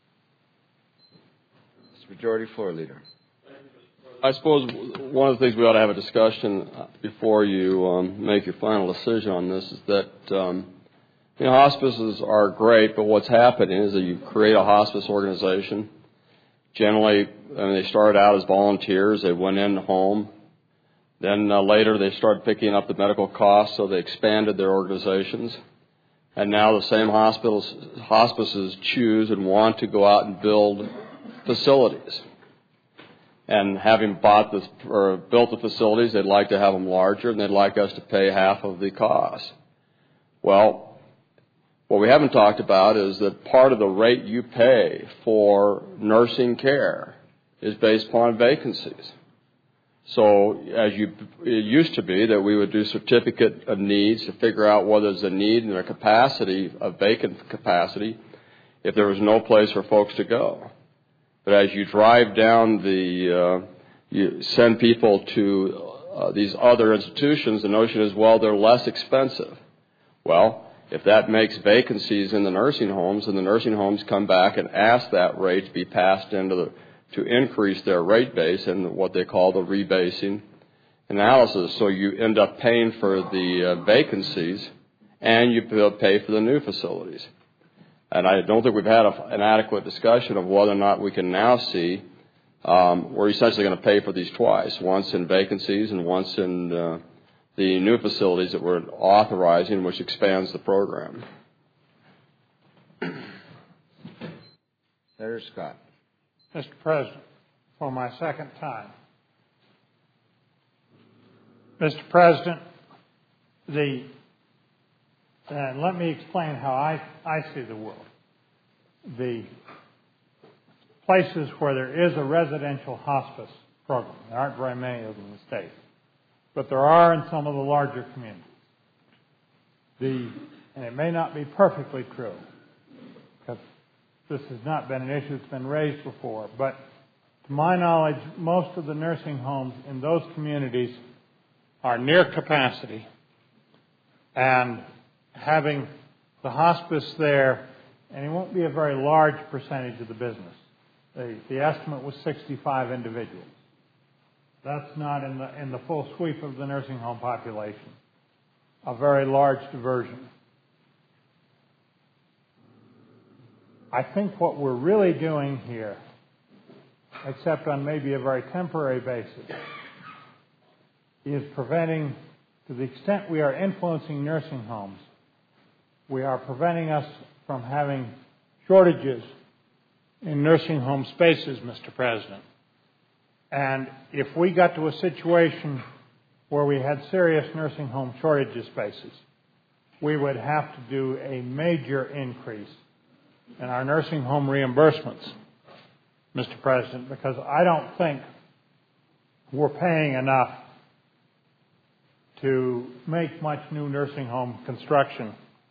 A: Mister Majority Floor Leader.
I: I suppose one of the things we ought to have a discussion before you um, make your final decision on this is that um, you know, hospices are great, but what's happening is that you create a hospice organization. Generally, I mean, they started out as volunteers. They went in home. Then uh, later they started picking up the medical costs, so they expanded their organizations. And now the same hospitals, hospices choose and want to go out and build facilities. And having bought this or built the facilities, they'd like to have them larger, and they'd like us to pay half of the cost. Well, what we haven't talked about is that part of the rate you pay for nursing care is based upon vacancies. So as you, it used to be that we would do certificate of needs to figure out whether there's a need and a capacity, a vacant capacity, if there was no place for folks to go. But as you drive down the, uh, you send people to uh, these other institutions, the notion is, well, they're less expensive. Well, if that makes vacancies in the nursing homes, and the nursing homes come back and ask that rate to be passed into the, to increase their rate base in what they call the rebasing analysis. So you end up paying for the uh, vacancies, and you pay for the new facilities. And I don't think we've had a, an adequate discussion of whether or not we can now see um, we're essentially going to pay for these twice, once in vacancies and once in uh, the new facilities that we're authorizing, which expands the program.
A: Senator Scott.
K: Mister President, for my second time. Mister President, the and let me explain how I, I see the world. The places where there is a residential hospice program, there aren't very many of them in the state, but there are in some of the larger communities. The, and it may not be perfectly true, because this has not been an issue that's been raised before, but to my knowledge, most of the nursing homes in those communities are near capacity, and having the hospice there, and it won't be a very large percentage of the business. The, the estimate was sixty-five individuals. That's not in the, in the full sweep of the nursing home population. A very large diversion. I think what we're really doing here, except on maybe a very temporary basis, is preventing, to the extent we are influencing nursing homes, we are preventing us from having shortages in nursing home spaces, Mister President. And if we got to a situation where we had serious nursing home shortage of spaces, we would have to do a major increase in our nursing home reimbursements, Mister President, because I don't think we're paying enough to make much new nursing home construction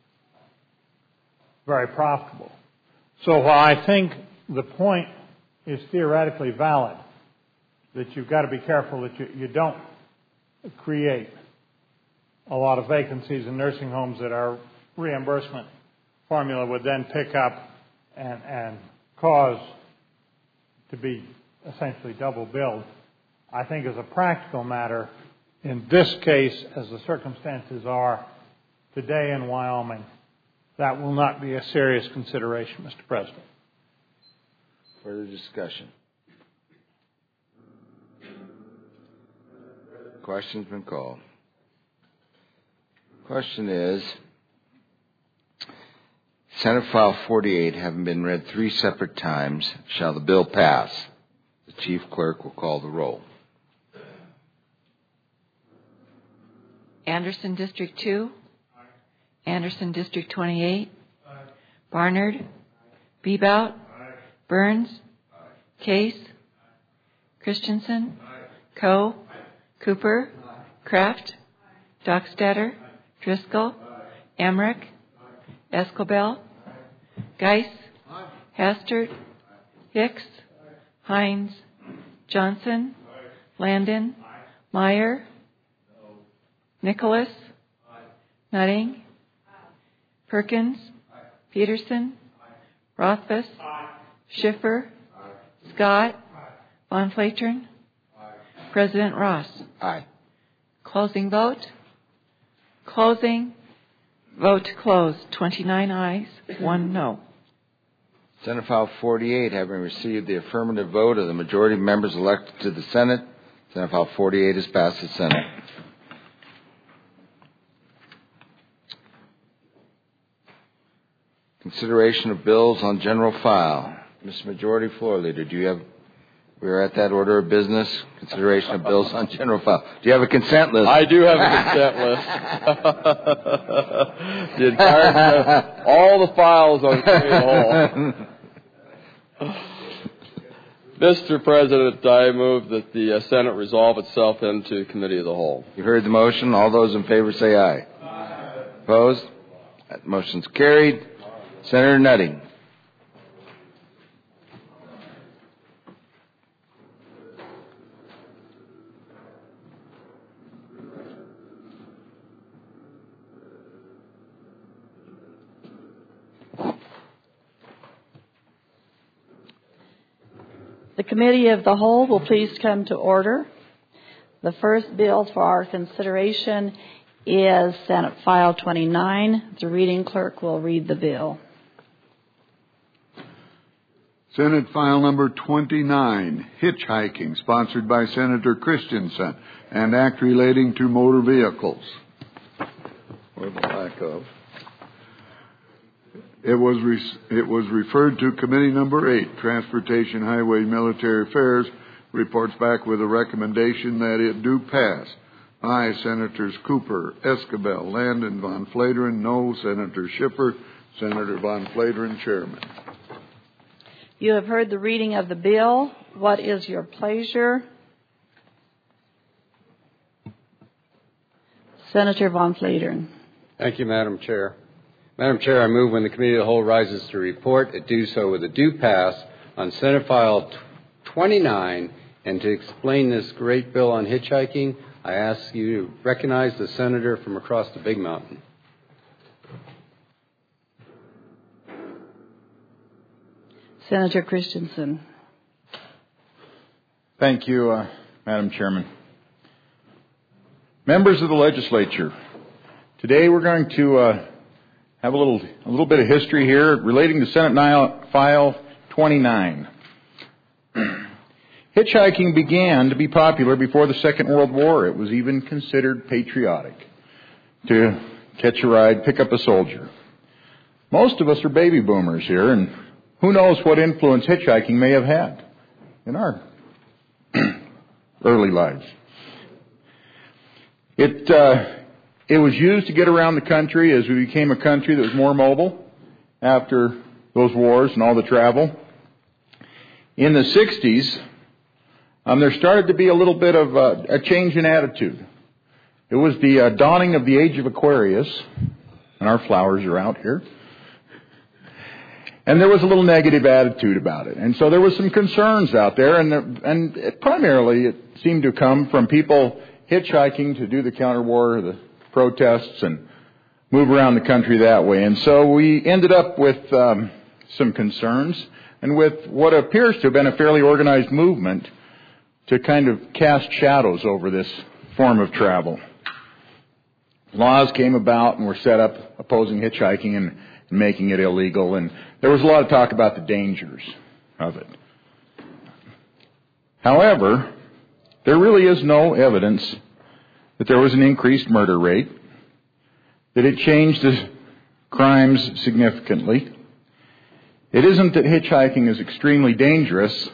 K: very profitable. So while I think the point is theoretically valid, that you've got to be careful that you, you don't create a lot of vacancies in nursing homes that our reimbursement formula would then pick up and, and cause to be essentially double billed. I think as a practical matter, in this case, as the circumstances are today in Wyoming, that will not be a serious consideration, Mister President.
A: Further discussion. Question's been called. Question is, Senate File forty-eight having been read three separate times, shall the bill pass? The Chief Clerk will call the roll.
B: Anderson District two. Aye. Anderson District twenty-eight. Aye. Barnard. Aye. Bebout. Aye. Burns. Aye. Case. Aye. Christensen. Aye. Coe. Aye. Cooper. Aye. Kraft. Aye. Dockstader. Aye. Driscoll. Aye. Emmerich. Aye. Escobel. Aye. Geis. Aye. Hastert. Aye. Hicks. Aye. Hines. Aye. Johnson. Aye. Landon. Aye. Meyer. Nicholas. Aye. Nutting. Aye. Perkins. Aye. Peterson. Aye. Rothfuss. Aye. Schiffer. Aye. Scott. Aye. Von Flatern. Aye. President Ross.
A: Aye.
B: Closing vote. Closing. Vote closed. twenty-nine ayes, one no.
A: Senate File forty-eight having received the affirmative vote of the majority of members elected to the Senate, Senate File forty-eight is passed the Senate. Consideration of bills on general file. Mister Majority Floor Leader, do you have, we are at that order of business, consideration of bills on general file. Do you have a consent list?
I: I do have a consent list. The entire, all the files on the whole. Mister President, I move that the uh, Senate resolve itself into committee of the whole.
A: You heard the motion. All those in favor say aye. Aye. Opposed? That motion's carried. Senator Nutting.
N: The Committee of the Whole will please come to order. The first bill for our consideration is Senate File twenty-nine. The reading clerk will read the bill.
D: Senate File Number twenty-nine, Hitchhiking, sponsored by Senator Christensen, and act relating to motor vehicles. Or the lack of. It was, re- it was referred to Committee Number eight, Transportation, Highway, Military Affairs, reports back with a recommendation that it do pass. Aye, Senators Cooper, Escabel, Landon, Von Flateren. No, Senator Schiffer. Senator Von Flateren, Chairman.
N: You have heard the reading of the bill. What is your pleasure? Senator Von Flateren.
H: Thank you, Madam Chair. Madam Chair, I move when the Committee of the Whole rises to report, it do so with a due pass on Senate File twenty-nine, and to explain this great bill on hitchhiking, I ask you to recognize the senator from across the Big Mountain.
N: Senator Christensen.
O: Thank you, uh, Madam Chairman. Members of the legislature, today we're going to uh, have a little a little bit of history here relating to Senate File twenty-nine. Hitchhiking began to be popular before the Second World War. It was even considered patriotic to catch a ride, pick up a soldier. Most of us are baby boomers here, and who knows what influence hitchhiking may have had in our early lives. It uh, it was used to get around the country as we became a country that was more mobile after those wars and all the travel. In the sixties, um, there started to be a little bit of uh, a change in attitude. It was the uh, dawning of the age of Aquarius, and our flowers are out here. And there was a little negative attitude about it. And so there was some concerns out there, and, there, and it, primarily it seemed to come from people hitchhiking to do the counter-war, the protests, and move around the country that way. And so we ended up with um, some concerns, and with what appears to have been a fairly organized movement to kind of cast shadows over this form of travel. Laws came about and were set up opposing hitchhiking and making it illegal, and there was a lot of talk about the dangers of it. However, there really is no evidence that there was an increased murder rate, that it changed the crimes significantly. It isn't that hitchhiking is extremely dangerous.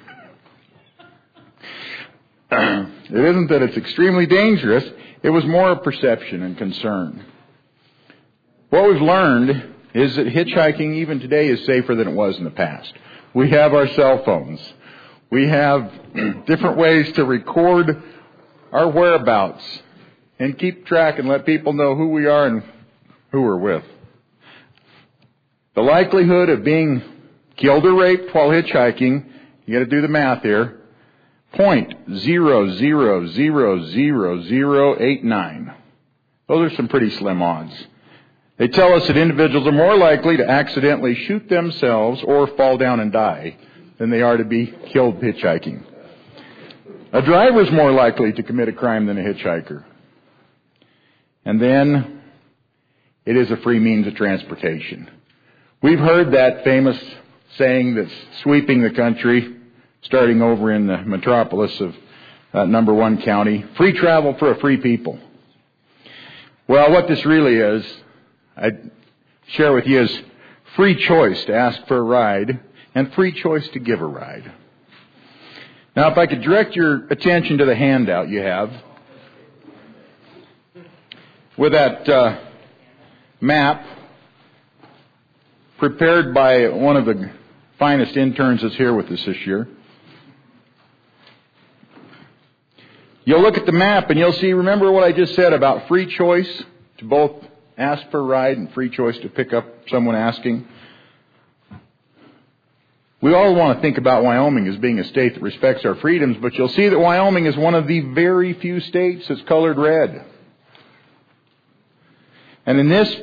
O: It isn't that it's extremely dangerous. It was more a perception and concern. What we've learned is that hitchhiking even today is safer than it was in the past. We have our cell phones. We have different ways to record our whereabouts and keep track and let people know who we are and who we're with. The likelihood of being killed or raped while hitchhiking, you got to do the math here, point zero zero zero zero zero eight nine. Those are some pretty slim odds. They tell us that individuals are more likely to accidentally shoot themselves or fall down and die than they are to be killed hitchhiking. A driver is more likely to commit a crime than a hitchhiker. And then, it is a free means of transportation. We've heard that famous saying that's sweeping the country, starting over in the metropolis of uh, number one county, free travel for a free people. Well, what this really is, I'd share with you, is free choice to ask for a ride and free choice to give a ride. Now, if I could direct your attention to the handout you have, with that uh, map prepared by one of the finest interns that's here with us this year. You'll look at the map and you'll see, remember what I just said about free choice to both ask for a ride and free choice to pick up someone asking? We all want to think about Wyoming as being a state that respects our freedoms, but you'll see that Wyoming is one of the very few states that's colored red. And in this,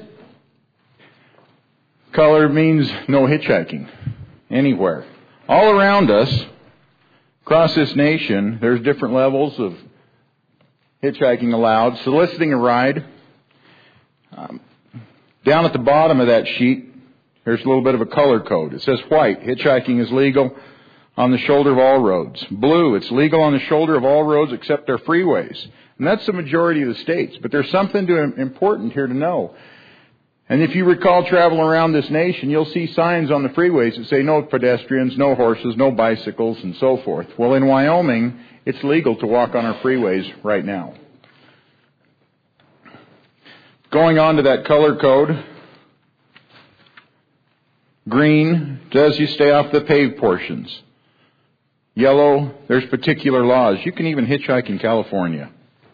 O: color means no hitchhiking anywhere. All around us, across this nation, there's different levels of hitchhiking allowed. Soliciting a ride. Um, down at the bottom of that sheet, Here's a little bit of a color code. It says white, hitchhiking is legal on the shoulder of all roads. Blue, it's legal on the shoulder of all roads except our freeways. And that's the majority of the states. But there's something to, important here to know. And if you recall traveling around this nation, you'll see signs on the freeways that say no pedestrians, no horses, no bicycles, and so forth. Well, in Wyoming, it's legal to walk on our freeways right now. Going on to that color code, green says you stay off the paved portions. Yellow, there's particular laws. You can even hitchhike in California.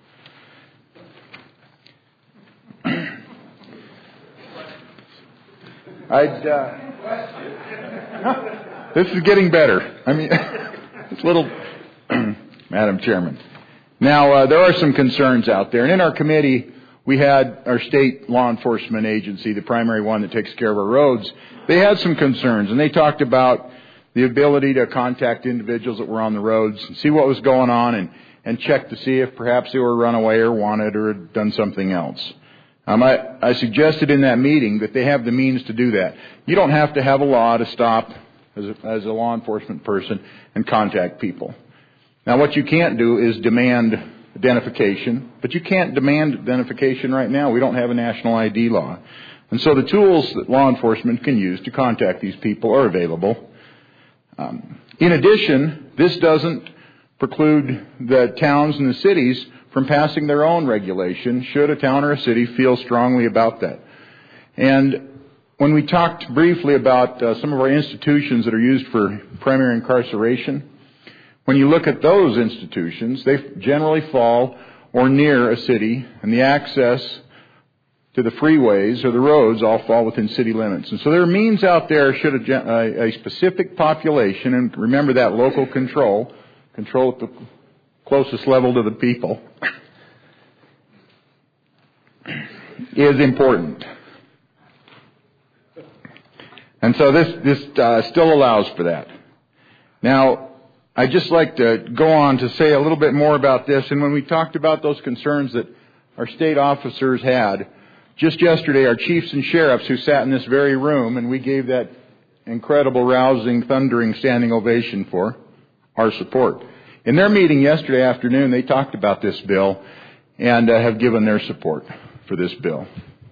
O: I'd, uh, this is getting better. I mean, it's a little, Madam Chairman. Now, uh, there are some concerns out there. And in our committee, we had our state law enforcement agency, the primary one that takes care of our roads. They had some concerns, and they talked about the ability to contact individuals that were on the roads and see what was going on and, and check to see if perhaps they were runaway or wanted or had done something else. Um, I, I suggested in that meeting that they have the means to do that. You don't have to have a law to stop as a, as a law enforcement person and contact people. Now, what you can't do is demand identification, but you can't demand identification right now. We don't have a national I D law. And so the tools that law enforcement can use to contact these people are available. Um, in addition, this doesn't preclude the towns and the cities from passing their own regulation should a town or a city feel strongly about that. And when we talked briefly about uh, some of our institutions that are used for primary incarceration, when you look at those institutions, they generally fall or near a city, and the access to the freeways or the roads all fall within city limits. And so there are means out there should a, a, a specific population, and remember that local control, control at the closest level to the people, is important. And so this, this uh, still allows for that. Now, I'd just like to go on to say a little bit more about this. And when we talked about those concerns that our state officers had, just yesterday our chiefs and sheriffs who sat in this very room, and we gave that incredible, rousing, thundering standing ovation for our support. In their meeting yesterday afternoon, they talked about this bill and uh, have given their support for this bill.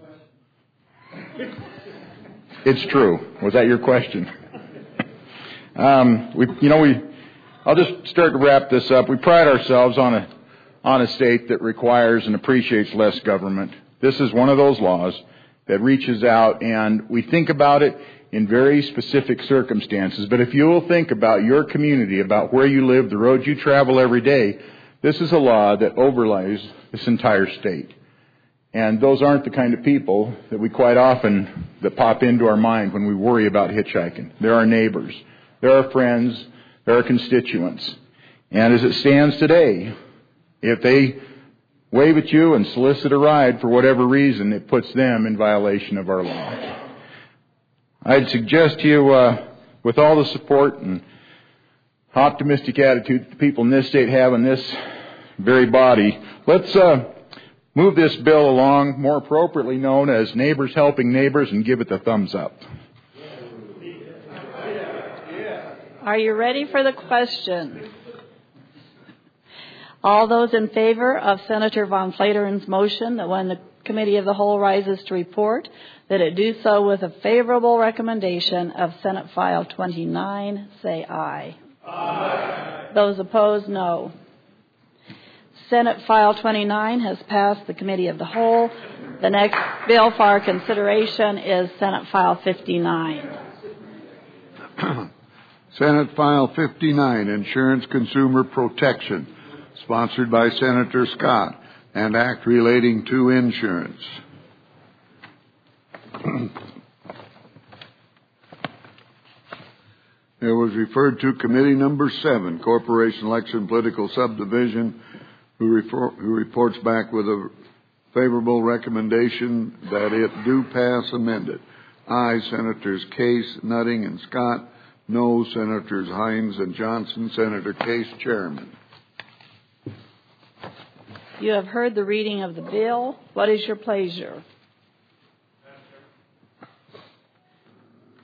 O: It's true. Was that your question? Um, we, you know, we. I'll just start to wrap this up. We pride ourselves on a on a state that requires and appreciates less government. This is one of those laws that reaches out, and we think about it in very specific circumstances. But if you will think about your community, about where you live, the roads you travel every day, this is a law that overlays this entire state. And those aren't the kind of people that we quite often, that pop into our mind when we worry about hitchhiking. They're our neighbors. They're our friends. They're our constituents. And as it stands today, if they wave at you and solicit a ride for whatever reason, it puts them in violation of our law. I'd suggest to you, uh, with all the support and optimistic attitude the people in this state have in this very body, let's uh, move this bill along, more appropriately known as Neighbors Helping Neighbors, and give it the thumbs up.
N: Are you ready for the question? All those in favor of Senator von Flateren's motion that when the Committee of the Whole rises to report, that it do so with a favorable recommendation of Senate File twenty-nine, say aye. Aye. Those opposed, no. Senate File twenty-nine has passed the Committee of the Whole. The next bill for our consideration is Senate File fifty-nine.
D: Senate File fifty-nine, Insurance Consumer Protection, sponsored by Senator Scott, and Act relating to insurance. It was referred to Committee Number seven, Corporation Election Political Subdivision, who, refer, who reports back with a favorable recommendation that it do pass amended. Aye, Senators Case, Nutting, and Scott. No, Senators Hines and Johnson. Senator Case, Chairman.
N: You have heard the reading of the bill. What is your pleasure?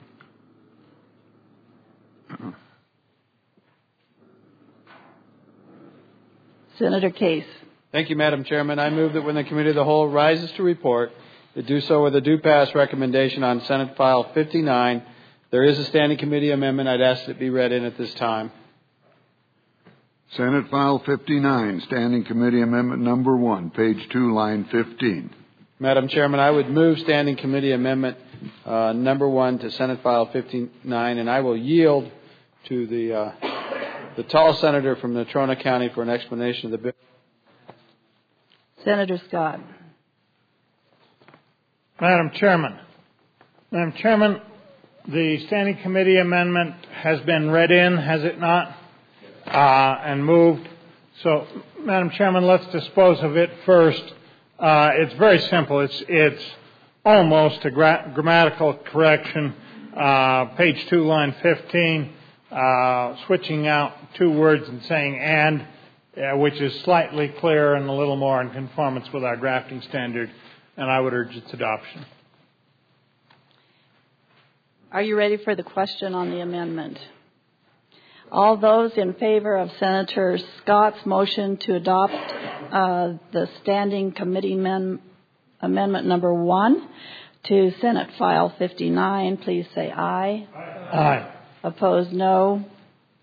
N: Senator Case.
P: Thank you, Madam Chairman. I move that when the Committee of the Whole rises to report, it do so with a due pass recommendation on Senate File fifty-nine. There is a standing committee amendment. I'd ask that it be read in at this time.
D: Senate File fifty-nine, Standing Committee Amendment Number one, page two, line fifteen.
P: Madam Chairman, I would move Standing Committee Amendment uh, Number one to Senate File fifty-nine, and I will yield to the uh, the tall senator from Natrona County for an explanation of the bill.
N: Senator Scott.
K: Madam Chairman, Madam Chairman, the Standing Committee amendment has been read in, has it not, uh, and moved. So, Madam Chairman, let's dispose of it first. Uh, it's very simple. It's it's almost a gra- grammatical correction. Uh, page two, line fifteen, uh, switching out two words and saying "and," uh, which is slightly clearer and a little more in conformance with our drafting standard. And I would urge its adoption.
N: Are you ready for the question on the amendment? All those in favor of Senator Scott's motion to adopt uh, the Standing Committee men- Amendment Number one to Senate File fifty-nine, please say aye.
K: Aye.
N: Opposed, no. No.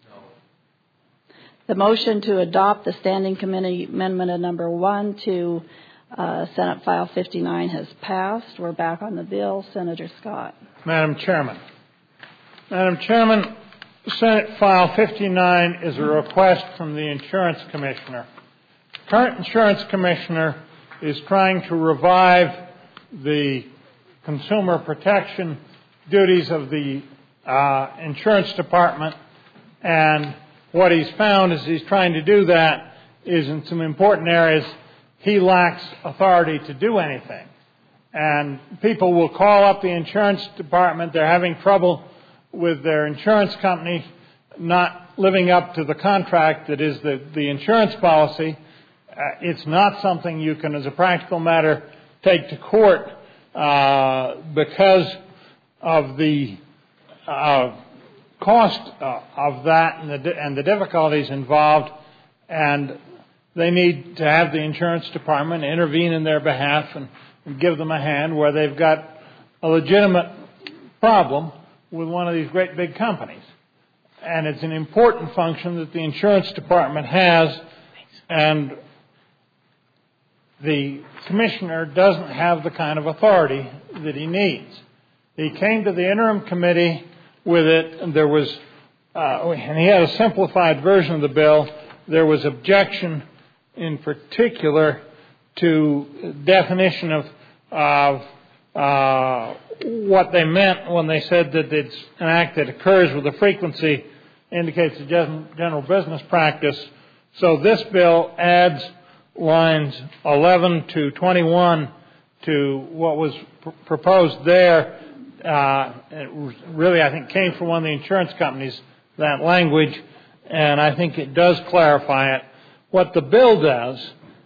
N: The motion to adopt the Standing Committee Amendment Number one to Uh, Senate File fifty-nine has passed. We're back on the bill. Senator Scott.
K: Madam Chairman. Madam Chairman, Senate File fifty-nine is a request from the Insurance Commissioner. The current Insurance Commissioner is trying to revive the consumer protection duties of the uh, Insurance Department, and what he's found as he's trying to do that is in some important areas he lacks authority to do anything. And people will call up the insurance department. They're having trouble with their insurance company not living up to the contract that is the, the insurance policy. Uh, it's not something you can, as a practical matter, take to court uh, because of the uh, cost uh, of that and the, and the difficulties involved. And they need to have the insurance department intervene in their behalf and, and give them a hand where they've got a legitimate problem with one of these great big companies. And it's an important function that the insurance department has, and the commissioner doesn't have the kind of authority that he needs. He came to the interim committee with it, and there was, uh, and he had a simplified version of the bill. There was objection in particular to definition of, of uh, what they meant when they said that it's an act that occurs with a frequency indicates a general business practice. So this bill adds lines eleven to twenty-one to what was pr- proposed there. Uh, it really, I think, came from one of the insurance companies, that language, and I think it does clarify it. What the bill does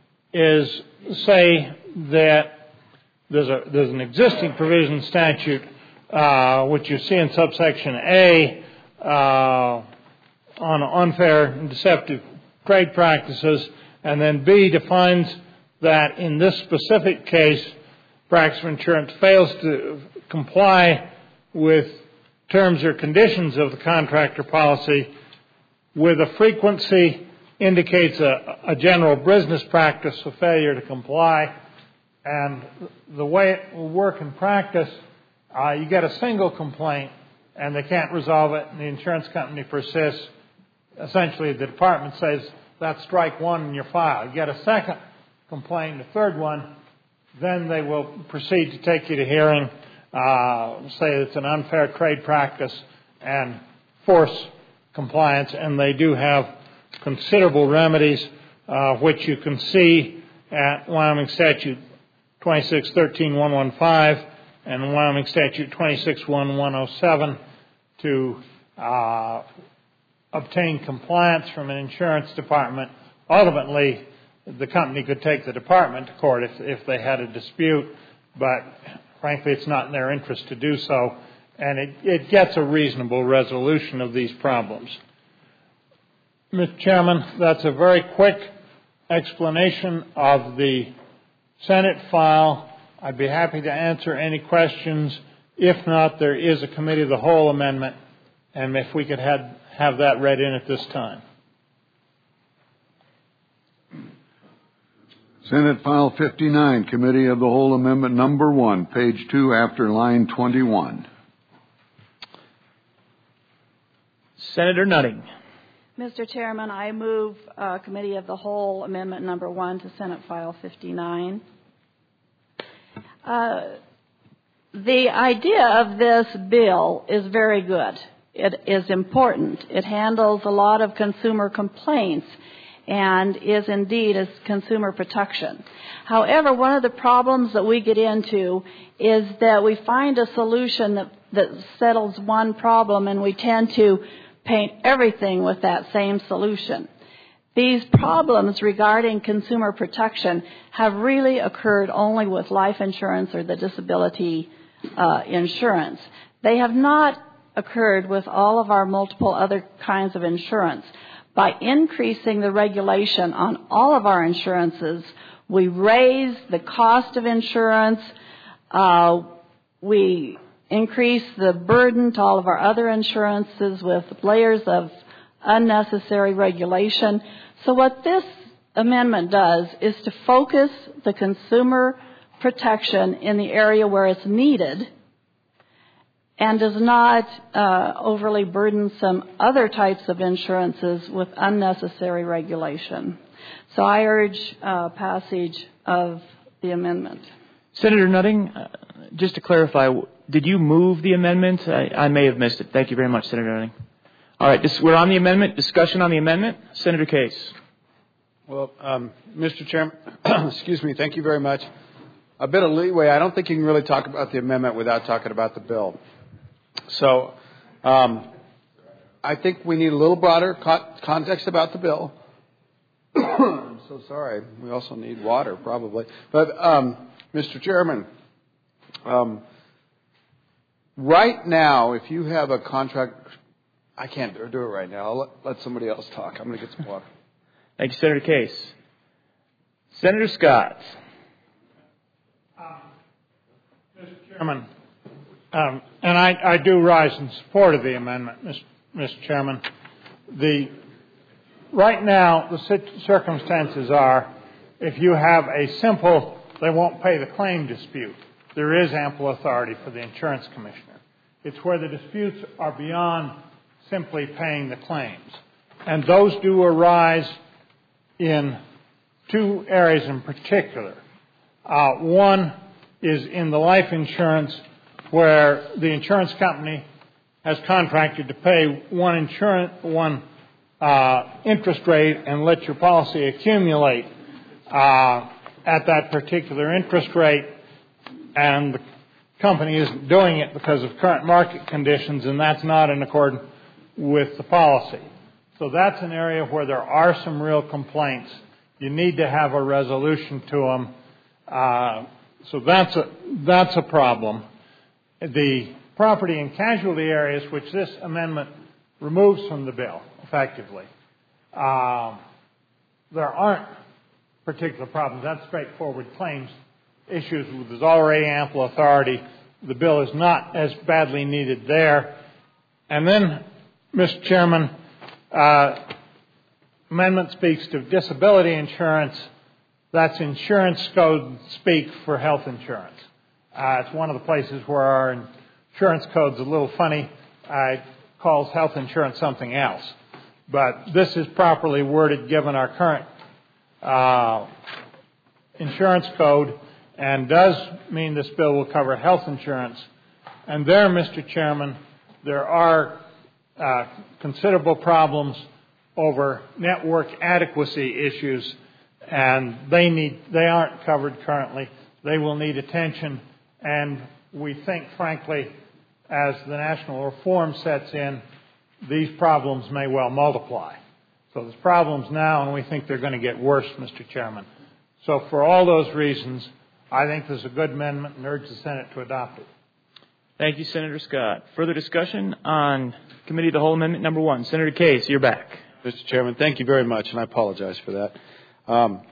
K: is say that there's, a, there's an existing provision statute, uh, which you see in subsection A, uh, on unfair and deceptive trade practices, and then B defines that in this specific case, practice of insurance fails to comply with terms or conditions of the contract or policy with a frequency indicates a, a general business practice of failure to comply. And the way it will work in practice, uh, you get a single complaint and they can't resolve it, and the insurance company persists. Essentially, the department says, that's strike one in your file. You get a second complaint, a third one, then they will proceed to take you to hearing, uh, say it's an unfair trade practice, and force compliance. And they do have considerable remedies, uh, which you can see at Wyoming Statute twenty-six thirteen one fifteen and Wyoming Statute twenty-six one one oh seven to uh, obtain compliance from an insurance department. Ultimately, the company could take the department to court if, if they had a dispute, but frankly, it's not in their interest to do so, and it, it gets a reasonable resolution of these problems. Mister Chairman, that's a very quick explanation of the Senate file. I'd be happy to answer any questions. If not, there is a committee of the whole amendment, and if we could have, have that read in at this time.
D: Senate File fifty-nine, Committee of the Whole Amendment Number one, page two after line twenty-one.
L: Senator Nutting.
N: Mister Chairman, I move uh, Committee of the Whole Amendment Number one to Senate File fifty-nine. Uh, the idea of this bill is very good. It is important. It handles a lot of consumer complaints and is indeed a consumer protection. However, one of the problems that we get into is that we find a solution that, that settles one problem, and we tend to paint everything with that same solution. These problems regarding consumer protection have really occurred only with life insurance or the disability uh, insurance. They have not occurred with all of our multiple other kinds of insurance. By increasing the regulation on all of our insurances, we raise the cost of insurance, uh, we increase the burden to all of our other insurances with layers of unnecessary regulation. So what this amendment does is to focus the consumer protection in the area where it's needed and does not uh, overly burden some other types of insurances with unnecessary regulation. So I urge uh, passage of the amendment.
L: Senator Nutting, uh, just to clarify, did you move the amendment? I, I may have missed it. Thank you very much, Senator Nutting. All right, this, we're on the amendment. Discussion on the amendment. Senator Case.
P: Well, um, Mister Chairman, excuse me, thank you very much. A bit of leeway. I don't think you can really talk about the amendment without talking about the bill. So um, I think we need a little broader co- context about the bill. I'm so sorry. We also need water, probably. But, um, Mister Chairman, um, right now, if you have a contract, I can't do it right now. I'll let, let somebody else talk. I'm going to get some water.
L: Thank you, Senator Case. Senator Scott.
K: Um, Mister Chairman, um, and I, I do rise in support of the amendment, Mister Chairman. The right now, the circumstances are, if you have a simple, they won't pay the claim dispute, there is ample authority for the insurance commissioner. It's where the disputes are beyond simply paying the claims. And those do arise in two areas in particular. Uh, one is in the life insurance, where the insurance company has contracted to pay one insurance, one uh, interest rate and let your policy accumulate uh, at that particular interest rate, and the company isn't doing it because of current market conditions, and that's not in accordance with the policy. So that's an area where there are some real complaints. You need to have a resolution to them. Uh, so that's a, that's a problem. The property and casualty areas, which this amendment removes from the bill, effectively, uh, there aren't particular problems. That's straightforward claims issues. There's already ample authority. The bill is not as badly needed there. And then, Mister Chairman, uh, amendment speaks to disability insurance. That's insurance code speak for health insurance. Uh, it's one of the places where our insurance code's a little funny. Uh, it calls health insurance something else. But this is properly worded given our current uh, insurance code, and does mean this bill will cover health insurance. And there, Mister Chairman, there are uh, considerable problems over network adequacy issues, and they need they aren't covered currently. They will need attention, and we think, frankly, as the national reform sets in, these problems may well multiply. So there's problems now, and we think they're going to get worse, Mister Chairman. So for all those reasons, I think this is a good amendment and urge the Senate to adopt it.
L: Thank you, Senator Scott. Further discussion on Committee of the Whole Amendment number one. Senator Case, you're back.
P: Mister Chairman, thank you very much, and I apologize for that. Um,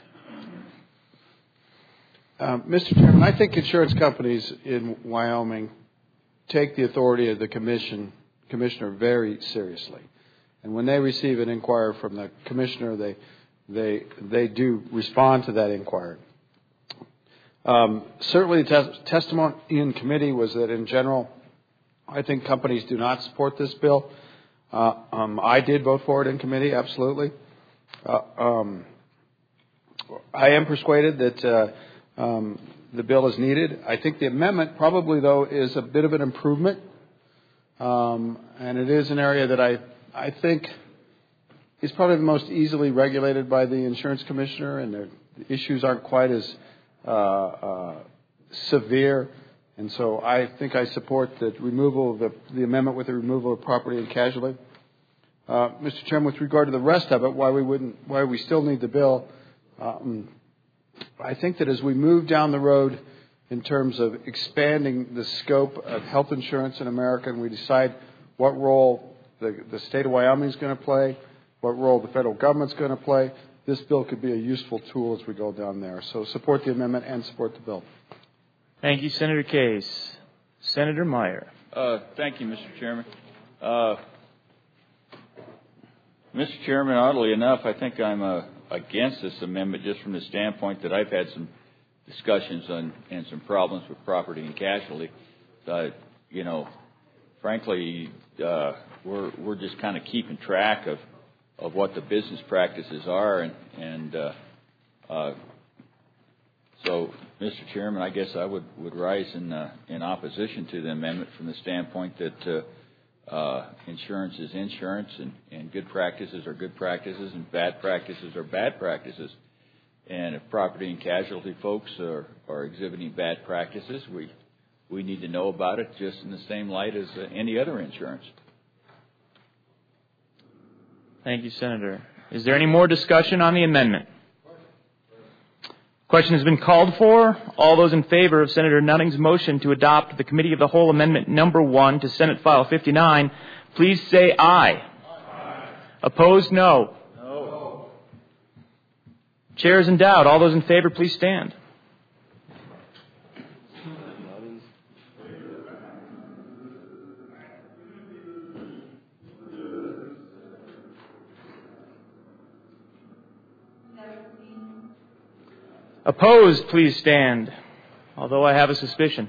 P: uh, Mister Chairman, I think insurance companies in Wyoming take the authority of the commission commissioner very seriously, and when they receive an inquiry from the commissioner, they they they do respond to that inquiry. Um, certainly, the tes- testimony in committee was that in general, I think companies do not support this bill. Uh, um, I did vote for it in committee, absolutely. Uh, um, I am persuaded that uh, um, the bill is needed. I think the amendment probably, though, is a bit of an improvement. Um, and it is an area that I, I think is probably the most easily regulated by the insurance commissioner, and the issues aren't quite as uh, uh, severe. And so I think I support the removal of the, the amendment with the removal of property and casualty. Uh, Mister Chairman, with regard to the rest of it, why we wouldn't, why we still need the bill, um, I think that as we move down the road in terms of expanding the scope of health insurance in America, and we decide what role the, the state of Wyoming is going to play, what role the federal government is going to play, this bill could be a useful tool as we go down there. So support the amendment and support the bill.
L: Thank you, Senator Case. Senator Meyer.
Q: Uh, thank you, Mister Chairman. Uh, Mister Chairman, oddly enough, I think I'm uh, against this amendment just from the standpoint that I've had some discussions on and some problems with property and casualty. Uh, you know, frankly, uh, we're we're just kind of keeping track of, of what the business practices are, and and uh, uh, so, Mister Chairman, I guess I would, would rise in uh, in opposition to the amendment from the standpoint that uh, uh, insurance is insurance, and, and good practices are good practices, and bad practices are bad practices. And if property and casualty folks are, are exhibiting bad practices, we we need to know about it just in the same light as uh, any other insurance.
L: Thank you, Senator. Is there any more discussion on the amendment? Question has been called for. All those in favor of Senator Nunning's motion to adopt the Committee of the Whole Amendment number one to Senate File fifty-nine, please say aye. Aye. Opposed, no. No. Chair is in doubt. All those in favor, please stand. Opposed, please stand. Although I have a suspicion.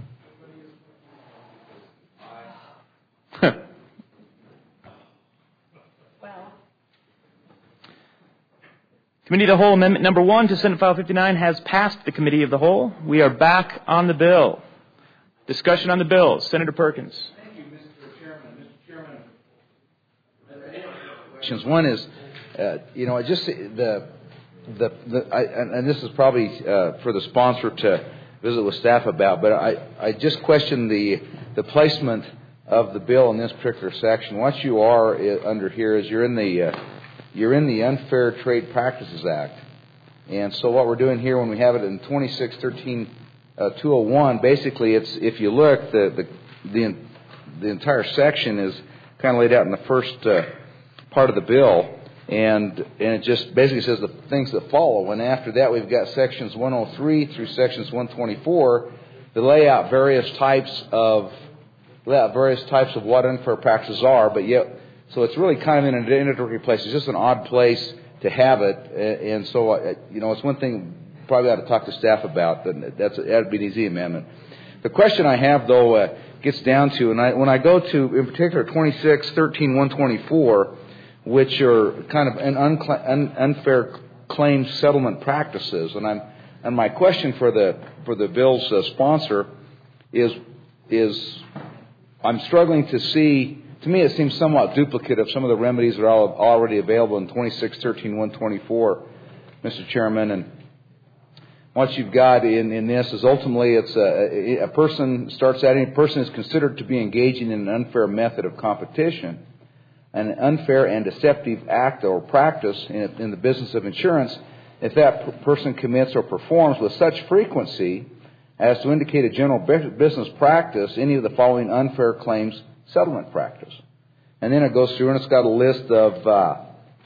L: Committee of the Whole Amendment number one to Senate File fifty-nine has passed the Committee of the Whole. We are back on the bill. Discussion on the bill. Senator Perkins.
M: Thank you, Mister Chairman. Mister Chairman. One is, uh, you know, I just the. The, the, I, and, and this is probably uh, for the sponsor to visit with staff about, but I, I just question the the placement of the bill in this particular section. What you are under here is you're in the uh, you're in the Unfair Trade Practices Act, and so what we're doing here when we have it in twenty-six thirteen two oh one, basically it's if you look the the the, the entire section is kind of laid out in the first uh, part of the bill. And, and it just basically says the things that follow. And after that, we've got sections one oh three through sections one twenty-four that lay out various types of lay out various types of what unfair practices are. But yet, so it's really kind of in an introductory place. It's just an odd place to have it. And so, you know, it's one thing probably ought to talk to staff about. That that's that'd be an easy amendment. The question I have though uh, gets down to, and I, when I go to in particular twenty-six thirteen one twenty-four. Which are kind of an uncla- un- unfair claims settlement practices, and I'm and my question for the for the bill's uh, sponsor is is I'm struggling to see. To me, it seems somewhat duplicate of some of the remedies that are all, already available in twenty-six thirteen one twenty-four, Mister Chairman. And what you've got in, in this is ultimately it's a, a person starts out. Any person is considered to be engaging in an unfair method of competition. An unfair and deceptive act or practice in, in the business of insurance if that p- person commits or performs with such frequency as to indicate a general business practice, any of the following unfair claims settlement practice. And then it goes through and it's got a list of uh,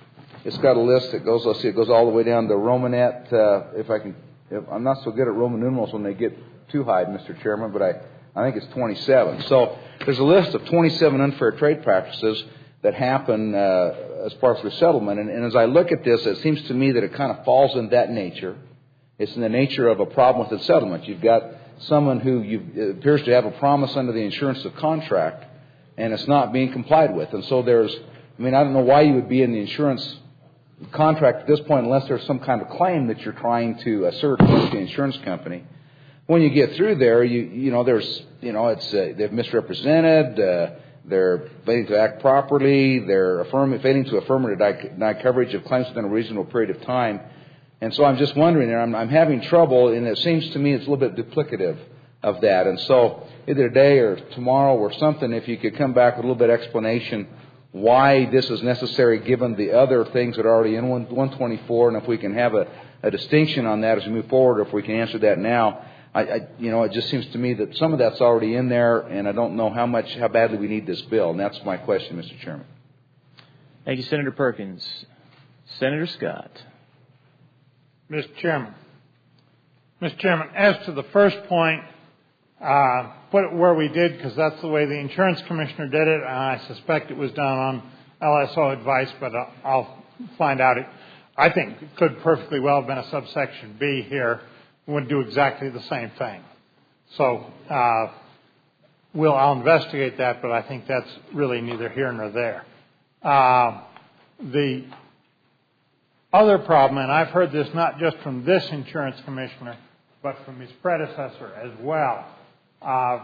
M: it's got a list that goes, let's see, it goes all the way down to Romanet. Uh, if I can, if, I'm not so good at Roman numerals when they get too high, Mister Chairman, but I, I think it's twenty-seven. So there's a list of twenty-seven unfair trade practices that happen uh, as part of resettlement. And, and as I look at this, it seems to me that it kind of falls in that nature. It's in the nature of a problem with the settlement. You've got someone who you, appears to have a promise under the insurance of contract, and it's not being complied with. And so there's, I mean, I don't know why you would be in the insurance contract at this point unless there's some kind of claim that you're trying to assert against the insurance company. When you get through there, you you know, there's, you know, it's uh, they've misrepresented, uh, they're failing to act properly, they're affirm, failing to affirm or deny coverage of claims within a reasonable period of time. And so I'm just wondering, and I'm, I'm having trouble, and it seems to me it's a little bit duplicative of that. And so either today or tomorrow or something, if you could come back with a little bit of explanation why this is necessary given the other things that are already in one twenty-four, and if we can have a, a distinction on that as we move forward, or if we can answer that now. I, I, you know, it just seems to me that some of that's already in there, and I don't know how much, how badly we need this bill. And that's my question, Mister Chairman.
L: Thank you, Senator Perkins. Senator Scott.
K: Mister Chairman. Mister Chairman, as to the first point, uh, put it where we did, because that's the way the insurance commissioner did it, and I suspect it was done on L S O advice, but I'll, I'll find out. It, I think it could perfectly well have been a subsection B here. Would do exactly the same thing. So uh, we'll, I'll investigate that, but I think that's really neither here nor there. Uh, the other problem, and I've heard this not just from this insurance commissioner, but from his predecessor as well, uh,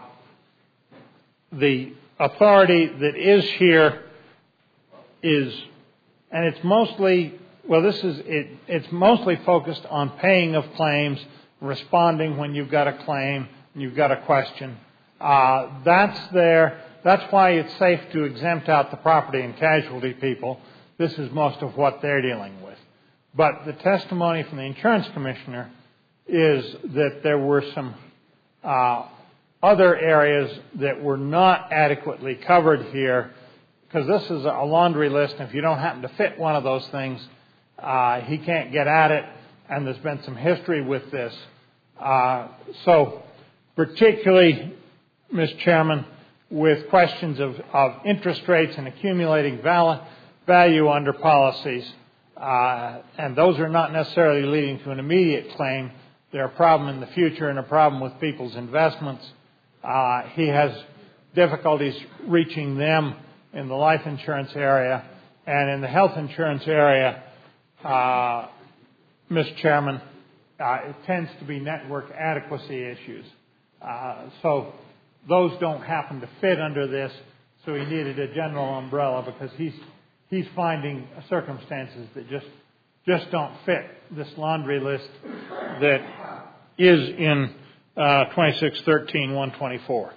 K: the authority that is here is, and it's mostly, well, this is, it, it's mostly focused on paying of claims, responding when you've got a claim and you've got a question. Uh, that's there. That's why it's safe to exempt out the property and casualty people. This is most of what they're dealing with. But the testimony from the insurance commissioner is that there were some uh, other areas that were not adequately covered here, because this is a laundry list, and if you don't happen to fit one of those things, uh, he can't get at it. And there's been some history with this. Uh, so particularly, Mister Chairman, with questions of, of interest rates and accumulating val- value under policies, uh, and those are not necessarily leading to an immediate claim. They're a problem in the future and a problem with people's investments. Uh, he has difficulties reaching them in the life insurance area, and in the health insurance area, uh, Mister Chairman, uh, it tends to be network adequacy issues. Uh, so those don't happen to fit under this, so he needed a general umbrella because he's he's finding circumstances that just just don't fit this laundry list that is in uh, twenty-six thirteen one twenty-four.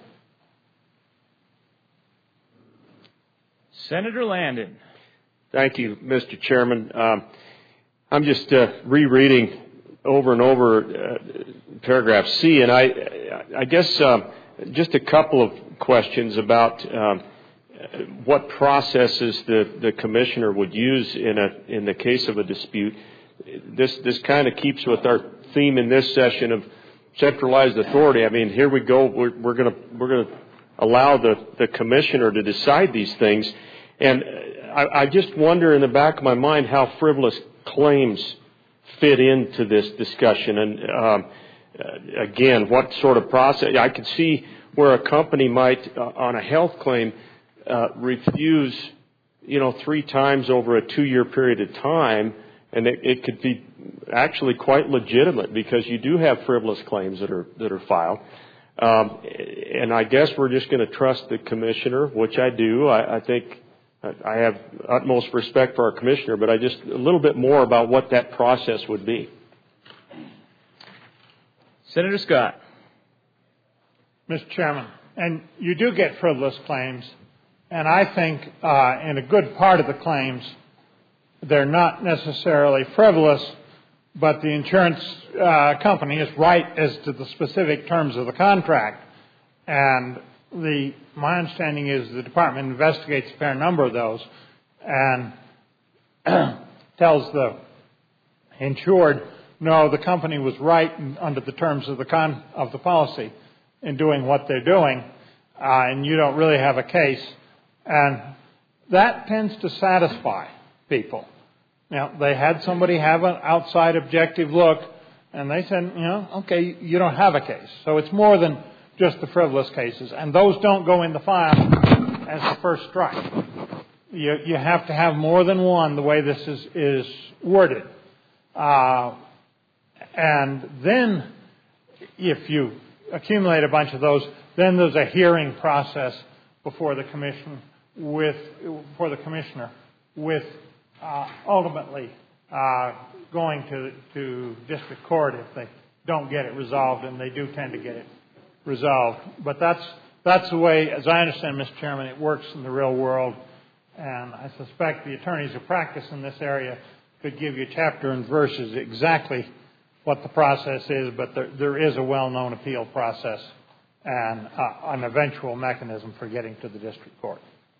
L: Senator Landon.
R: Thank you, Mister Chairman. Um, I'm just uh, rereading over and over uh, paragraph C, and I, I guess um, just a couple of questions about um, what processes the, the commissioner would use in a in the case of a dispute. This this kind of keeps with our theme in this session of centralized authority. I mean, here we go. We're, we're going to we're going to allow the, the commissioner to decide these things, and I, I just wonder in the back of my mind how frivolous claims fit into this discussion. And um, again, what sort of process? I could see where a company might, uh, on a health claim, uh, refuse, you know, three times over a two-year period of time, and it, it could be actually quite legitimate because you do have frivolous claims that are that are filed. Um, and I guess we're just going to trust the commissioner, which I do. I, I think I have utmost respect for our commissioner, but I just a little bit more about what that process would be.
L: Senator Scott.
K: Mister Chairman, and you do get frivolous claims, and I think uh, in a good part of the claims, they're not necessarily frivolous, but the insurance uh, company is right as to the specific terms of the contract. And the my understanding is the department investigates a fair number of those. And tells the insured, no, the company was right in, under the terms of the con, of the policy in doing what they're doing, uh, and you don't really have a case. And that tends to satisfy people. Now, they had somebody have an outside objective look, and they said, you know, okay, you don't have a case. So it's more than just the frivolous cases. And those don't go in the file as the first strike. You, you have to have more than one the way this is, is worded. Uh, and then, if you accumulate a bunch of those, then there's a hearing process before the commission with, for the commissioner with uh, ultimately uh, going to, to district court if they don't get it resolved, and they do tend to get it resolved. But that's, that's the way, as I understand, Mister Chairman, it works in the real world. And I suspect the attorneys who practice in this area could give you chapter and verses exactly what the process is, but there, there is a well-known appeal process and uh, an eventual mechanism for getting to the district court.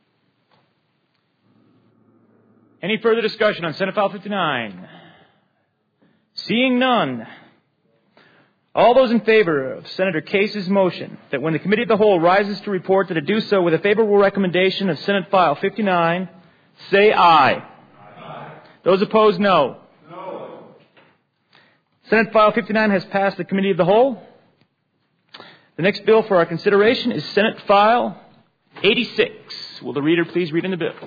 L: Any further discussion on Senate File fifty-nine? Seeing none. All those in favor of Senator Case's motion that when the Committee of the Whole rises to report that it do so with a favorable recommendation of Senate File fifty-nine, say aye. Aye. Those opposed, no. No. Senate File fifty-nine has passed the Committee of the Whole. The next bill for our consideration is Senate File eighty-six. Will the reader please read in the bill?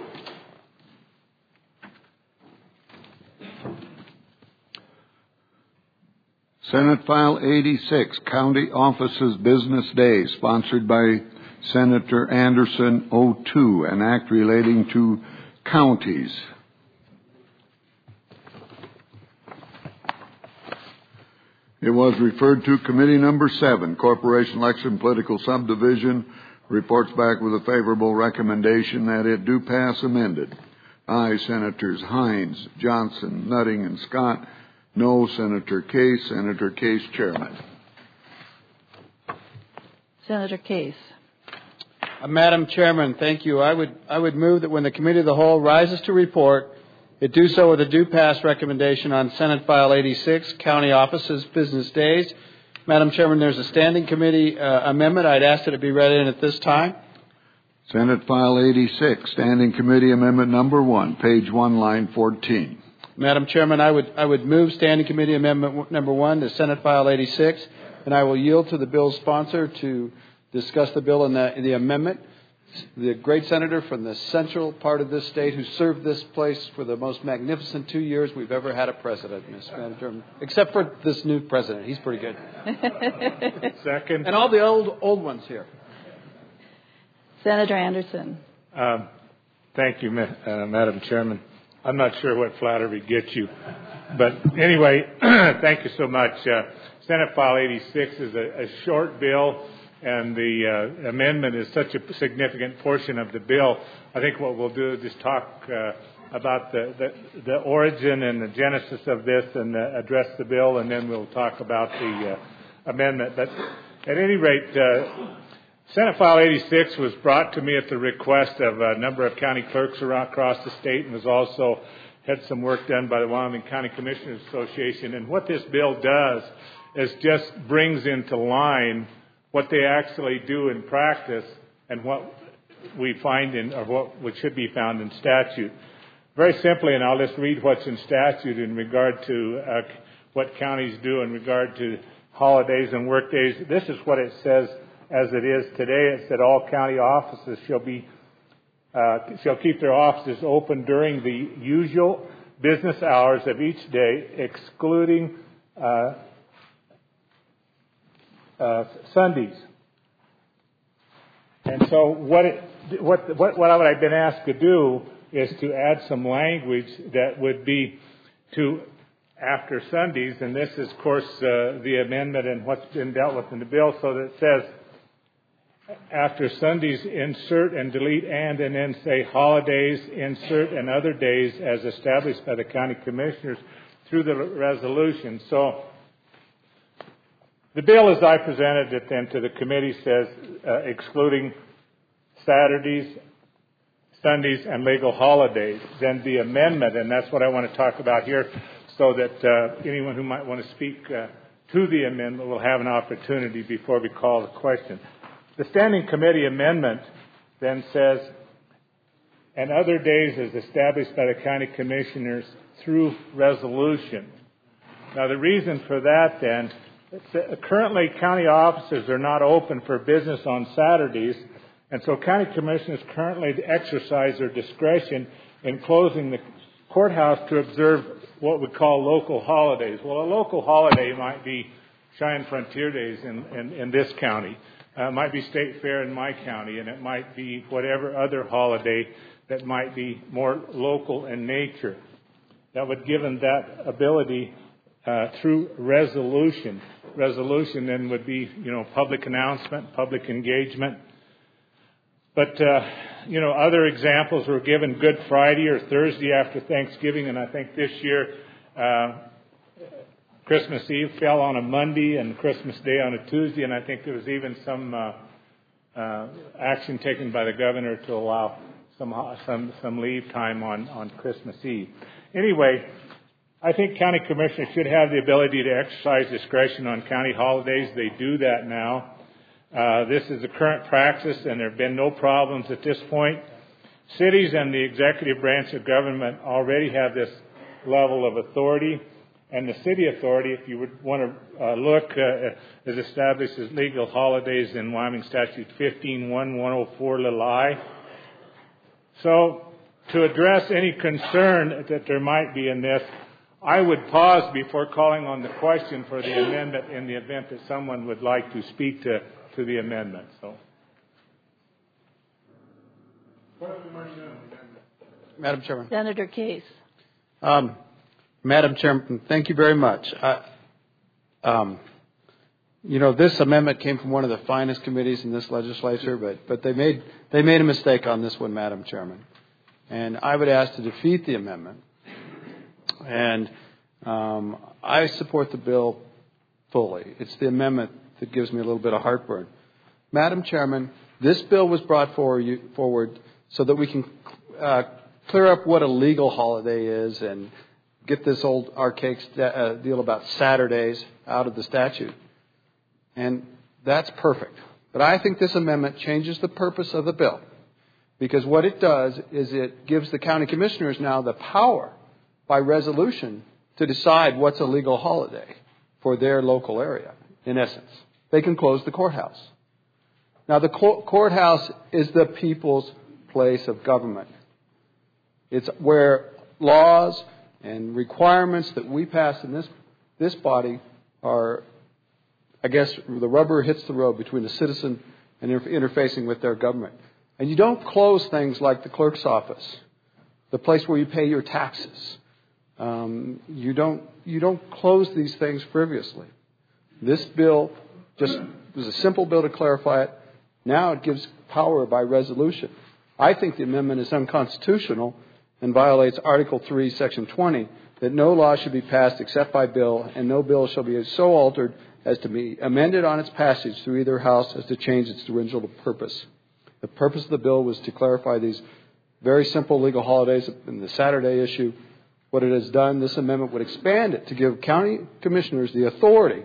D: Senate File eighty-six, County Offices Business Day, sponsored by Senator Anderson, O two, an act relating to counties. It was referred to Committee Number seven, Corporation Election Political Subdivision, reports back with a favorable recommendation that it do pass amended. Aye, Senators Hines, Johnson, Nutting, and Scott. No, Senator Case. Senator Case, Chairman.
N: Senator Case.
P: Uh, Madam Chairman, thank you. I would I would move that when the Committee of the Whole rises to report, it do so with a due pass recommendation on Senate File eighty-six, County Offices Business Days. Madam Chairman, there's a standing committee uh, amendment. I'd ask that it be read in at this time.
D: Senate File eighty-six, Standing Committee Amendment Number one, page one, line fourteen.
P: Madam Chairman, I would I would move Standing Committee Amendment Number one to Senate File eighty-six, and I will yield to the bill's sponsor to discuss the bill and the, the amendment. The great senator from the central part of this state who served this place for the most magnificent two years we've ever had a president, Miz Madam, except for this new president. He's pretty good.
J: Second.
P: And all the old old ones here.
N: Senator Anderson.
J: Um, thank you, uh, Madam Chairman. I'm not sure what flattery gets you. But anyway, thank you so much. Uh, Senate File eighty-six is a, a short bill, and the uh, amendment is such a significant portion of the bill. I think what we'll do is just talk uh, about the, the, the origin and the genesis of this and uh, address the bill, and then we'll talk about the uh, amendment. But at any rate, uh, Senate File eighty-six was brought to me at the request of a number of county clerks around across the state, and was also had some work done by the Wyoming County Commissioners Association. And what this bill does is just brings into line what they actually do in practice and what we find in, or what, what should be found in statute. Very simply, and I'll just read what's in statute in regard to uh, what counties do in regard to holidays and work days. This is what it says. As it is today, it said all county offices shall be uh, shall keep their offices open during the usual business hours of each day, excluding uh, uh, Sundays. And so, what it, what what what I've been asked to do is to add some language that would be to after Sundays, and this is, of course, uh, the amendment and what's been dealt with in the bill, so that it says, after Sundays, insert and delete and, and then say holidays, insert and other days as established by the county commissioners through the resolution. So the bill as I presented it then to the committee says uh, excluding Saturdays,
K: Sundays, and legal holidays. Then the amendment, and that's what I want to talk about here, so that uh, anyone who might want to speak uh, to the amendment will have an opportunity before we call the question. The Standing Committee amendment then says, and other days as established by the county commissioners through resolution. Now the reason for that then, currently county offices are not open for business on Saturdays, and so county commissioners currently exercise their discretion in closing the courthouse to observe what we call local holidays. Well, a local holiday might be Cheyenne Frontier Days in, in, in this county. Uh, it might be State Fair in my county, and it might be whatever other holiday that might be more local in nature. That would give them that ability uh, through resolution. Resolution then would be, you know, public announcement, public engagement. But, uh, you know, other examples were given Good Friday or Thursday after Thanksgiving, and I think this year uh, Christmas Eve fell on a Monday and Christmas Day on a Tuesday, and I think there was even some uh, uh, action taken by the governor to allow some some some leave time on, on Christmas Eve. Anyway, I think county commissioners should have the ability to exercise discretion on county holidays. They do that now. Uh, this is the current practice, and there have been no problems at this point. Cities and the executive branch of government already have this level of authority, and the city authority, if you would want to uh, look, uh, is established as legal holidays in Wyoming Statute fifteen one one oh four little I. So, to address any concern that there might be in this, I would pause before calling on the question for the amendment in the event that someone would like to speak to, to the amendment. So,
P: Madam Chairman.
N: Senator Case.
P: Um, Madam Chairman, thank you very much. I, um, you know, this amendment came from one of the finest committees in this legislature, but but they made they made a mistake on this one, Madam Chairman, and I would ask to defeat the amendment. And um, I support the bill fully. It's the amendment that gives me a little bit of heartburn. Madam Chairman, this bill was brought forward, forward so that we can uh, clear up what a legal holiday is and get this old archaic st- uh, deal about Saturdays out of the statute. And that's perfect. But I think this amendment changes the purpose of the bill, because what it does is it gives the county commissioners now the power by resolution to decide what's a legal holiday for their local area, in essence. They can close the courthouse. Now, the co- courthouse is the people's place of government. It's where laws and requirements that we pass in this this body are, I guess, the rubber hits the road between the citizen and inter- interfacing with their government. And you don't close things like the clerk's office, the place where you pay your taxes. Um, you don't you don't close these things frivolously. This bill just was a simple bill to clarify it. Now it gives power by resolution. I think the amendment is unconstitutional and violates Article three, Section twenty, that no law should be passed except by bill, and no bill shall be so altered as to be amended on its passage through either house as to change its original purpose. The purpose of the bill was to clarify these very simple legal holidays in the Saturday issue. What it has done, this amendment would expand it to give county commissioners the authority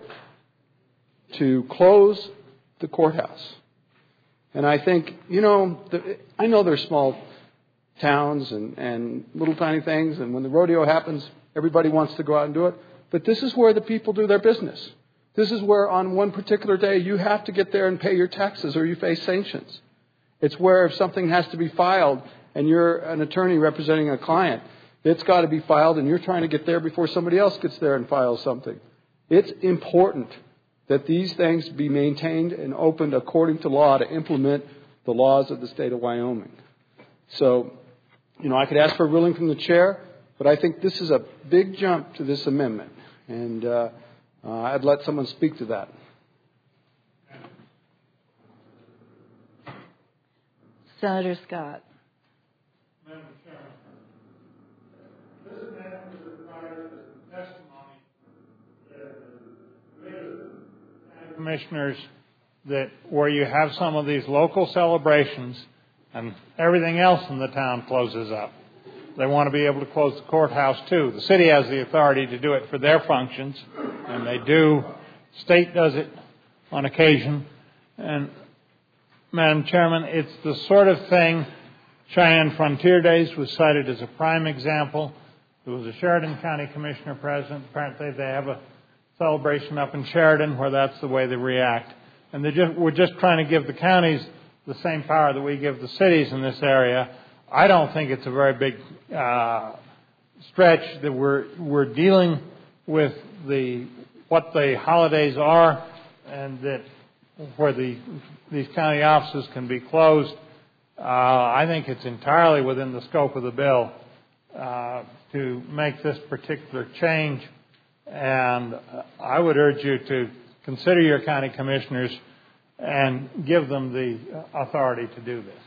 P: to close the courthouse. And I think, you know, the, I know there's small towns and, and little tiny things, and when the rodeo happens, everybody wants to go out and do it. But this is where the people do their business. This is where on one particular day you have to get there and pay your taxes or you face sanctions. It's where if something has to be filed and you're an attorney representing a client, it's got to be filed and you're trying to get there before somebody else gets there and files something. It's important that these things be maintained and opened according to law to implement the laws of the state of Wyoming. So, you know, I could ask for a ruling from the chair, but I think this is a big jump to this amendment. And uh, uh, I'd let someone speak to that.
N: Senator Scott.
K: Madam Chairman, this amendment requires the testimony that commissioners that where you have some of these local celebrations and everything else in the town closes up. They want to be able to close the courthouse too. The city has the authority to do it for their functions, and they do. State does it on occasion. And, Madam Chairman, it's the sort of thing, Cheyenne Frontier Days was cited as a prime example. There was a Sheridan County Commissioner present. Apparently they have a celebration up in Sheridan where that's the way they react. And they just, we're just trying to give the counties the same power that we give the cities in this area. I don't think it's a very big uh, stretch that we're we're dealing with the what the holidays are, and that where the these county offices can be closed. Uh, I think it's entirely within the scope of the bill uh, to make this particular change, and I would urge you to consider your county commissioners and give them the authority to do this.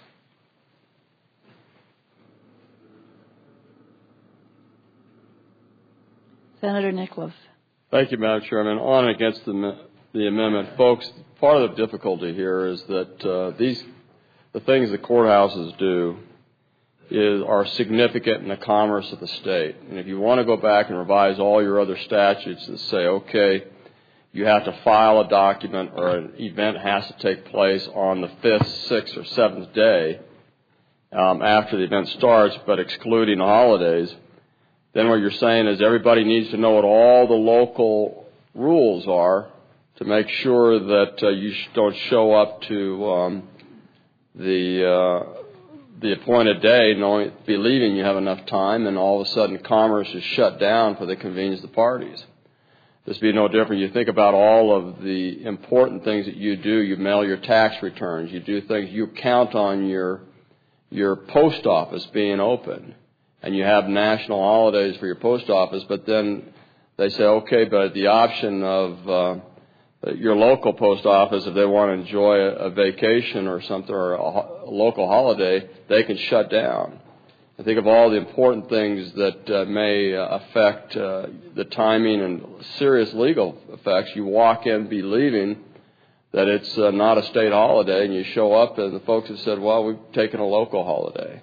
N: Senator Nicholas.
I: Thank you, Madam Chairman. On and against the, the amendment, folks, part of the difficulty here is that uh, these the things the courthouses do is are significant in the commerce of the state. And if you want to go back and revise all your other statutes that say, okay, you have to file a document or an event has to take place on the fifth, sixth, or seventh day um, after the event starts, but excluding the holidays, then what you're saying is everybody needs to know what all the local rules are to make sure that uh, you don't show up to um, the uh, the appointed day knowing, believing you have enough time, and all of a sudden commerce is shut down for the convenience of the parties. This would be no different. You think about all of the important things that you do. You mail your tax returns. You do things. You count on your your post office being open. And you have national holidays for your post office, but then they say, okay, but at the option of uh, your local post office, if they want to enjoy a, a vacation or something or a, a local holiday, they can shut down. And think of all the important things that uh, may uh, affect uh, the timing and serious legal effects. You walk in believing that it's uh, not a state holiday, and you show up and the folks have said, well, we've taken a local holiday.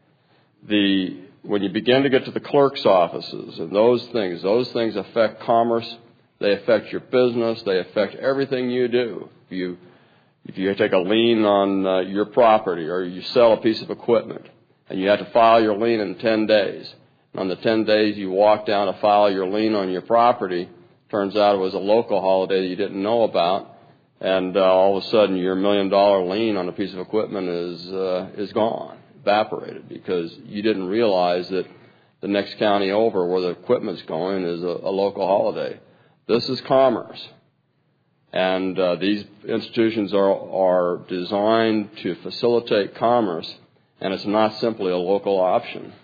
I: The When you begin to get to the clerk's offices and those things, those things affect commerce. They affect your business. They affect everything you do. If you, if you take a lien on uh, your property or you sell a piece of equipment and you have to file your lien in ten days, and on the ten days you walk down to file your lien on your property, turns out it was a local holiday that you didn't know about, and uh, all of a sudden your million dollar lien on a piece of equipment is uh, is gone. Evaporated because you didn't realize that the next county over where the equipment's going is a, a local holiday. This is commerce. And uh, these institutions are, are designed to facilitate commerce, and it's not simply a local option.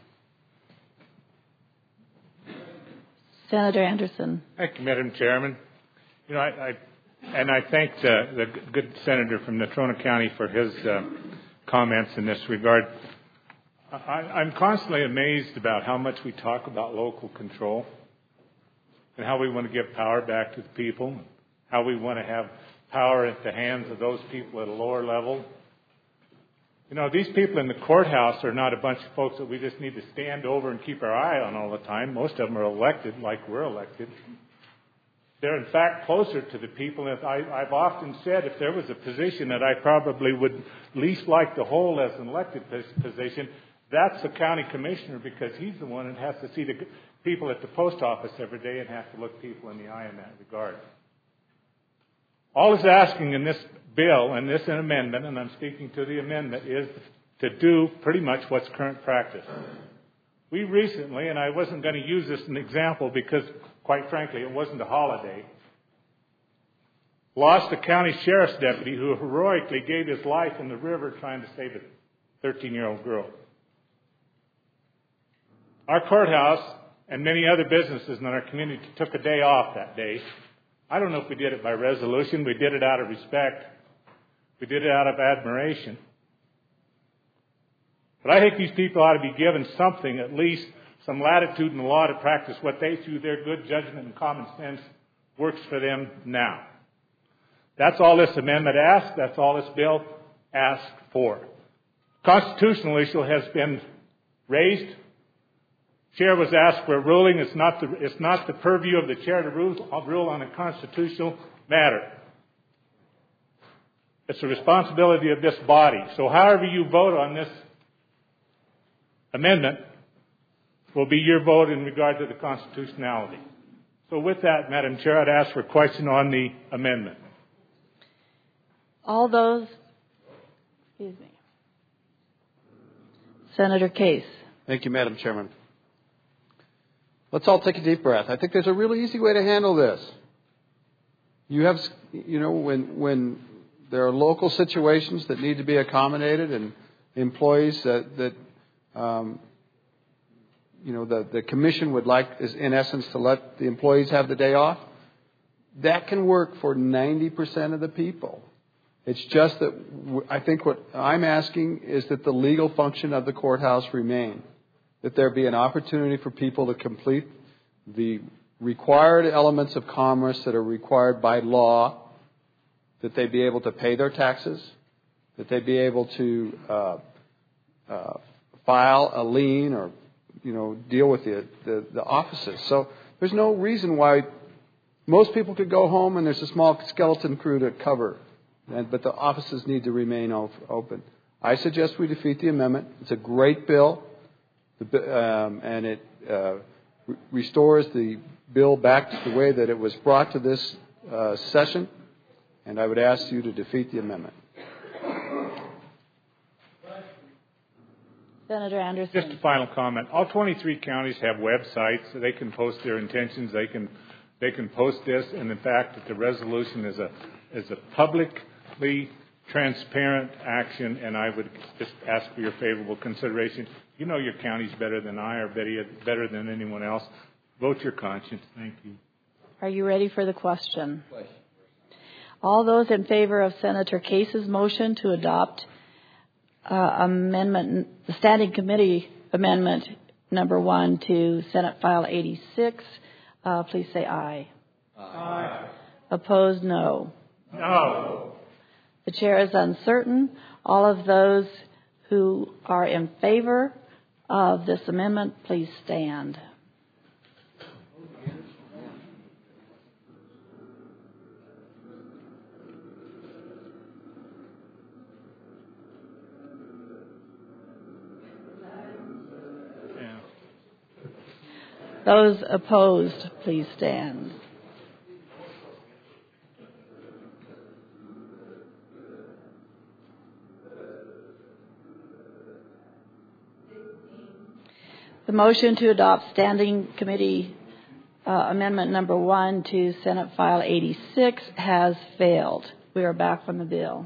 N: Senator Anderson.
K: Thank you, Madam Chairman. You know, I, I and I thank the, the good senator from Natrona County for his uh, comments in this regard. I, I'm constantly amazed about how much we talk about local control and how we want to give power back to the people, how we want to have power at the hands of those people at a lower level. You know, these people in the courthouse are not a bunch of folks that we just need to stand over and keep our eye on all the time. Most of them are elected like we're elected. They're, in fact, closer to the people. And I, I've often said if there was a position that I probably would least like to hold as an elected position, that's the county commissioner, because he's the one that has to see the people at the post office every day and has to look people in the eye in that regard. All it's asking in this bill and this amendment, and I'm speaking to the amendment, is to do pretty much what's current practice. We recently, and I wasn't going to use this as an example because, quite frankly, it wasn't a holiday, lost a county sheriff's deputy who heroically gave his life in the river trying to save a thirteen-year-old girl. Our courthouse and many other businesses in our community took a day off that day. I don't know if we did it by resolution. We did it out of respect. We did it out of admiration. But I think these people ought to be given something, at least some latitude in the law to practice what they, through their good judgment and common sense, works for them now. That's all this amendment asks. That's all this bill asks for. constitutional issue has been raised. Chair was asked for a ruling. It's not the, it's not the purview of the chair to rule, rule on a constitutional matter. It's the responsibility of this body. So however you vote on this amendment will be your vote in regard to the constitutionality. So with that, Madam Chair, I'd ask for a question on the amendment.
N: All those, excuse me. Senator Case.
P: Thank you, Madam Chairman. Let's all take a deep breath. I think there's a really easy way to handle this. You have, you know, when when there are local situations that need to be accommodated and employees that, that um, you know, the, the commission would like, is in essence, to let the employees have the day off, that can work for ninety percent of the people. It's just that I think what I'm asking is that the legal function of the courthouse remain, that there be an opportunity for people to complete the required elements of commerce that are required by law, that they be able to pay their taxes, that they be able to uh, uh, file a lien or, you know, deal with the, the, the offices. So there's no reason why most people could go home and there's a small skeleton crew to cover. And, but the offices need to remain open. I suggest we defeat the amendment. It's a great bill, the, um, and it uh, re- restores the bill back to the way that it was brought to this uh, session. And I would ask you to defeat the amendment.
N: Senator Anderson.
K: Just a final comment. All twenty-three counties have websites, so they can post their intentions. They can they can post this, and the fact that the resolution is a is a public. Transparent action, and I would just ask for your favorable consideration. You know your counties better than I, or better than anyone else. Vote your conscience. Thank you.
N: Are you ready for the question? All those in favor of Senator Case's motion to adopt uh, amendment, the Standing Committee Amendment number one to Senate File eighty-six, uh, please say aye. Aye. Opposed, no.
K: No.
N: The chair is uncertain. All of those who are in favor of this amendment, please stand.
K: Yeah.
N: Those opposed, please stand. The motion to adopt Standing Committee uh, Amendment number one to Senate File eighty-six has failed. We are back from the bill.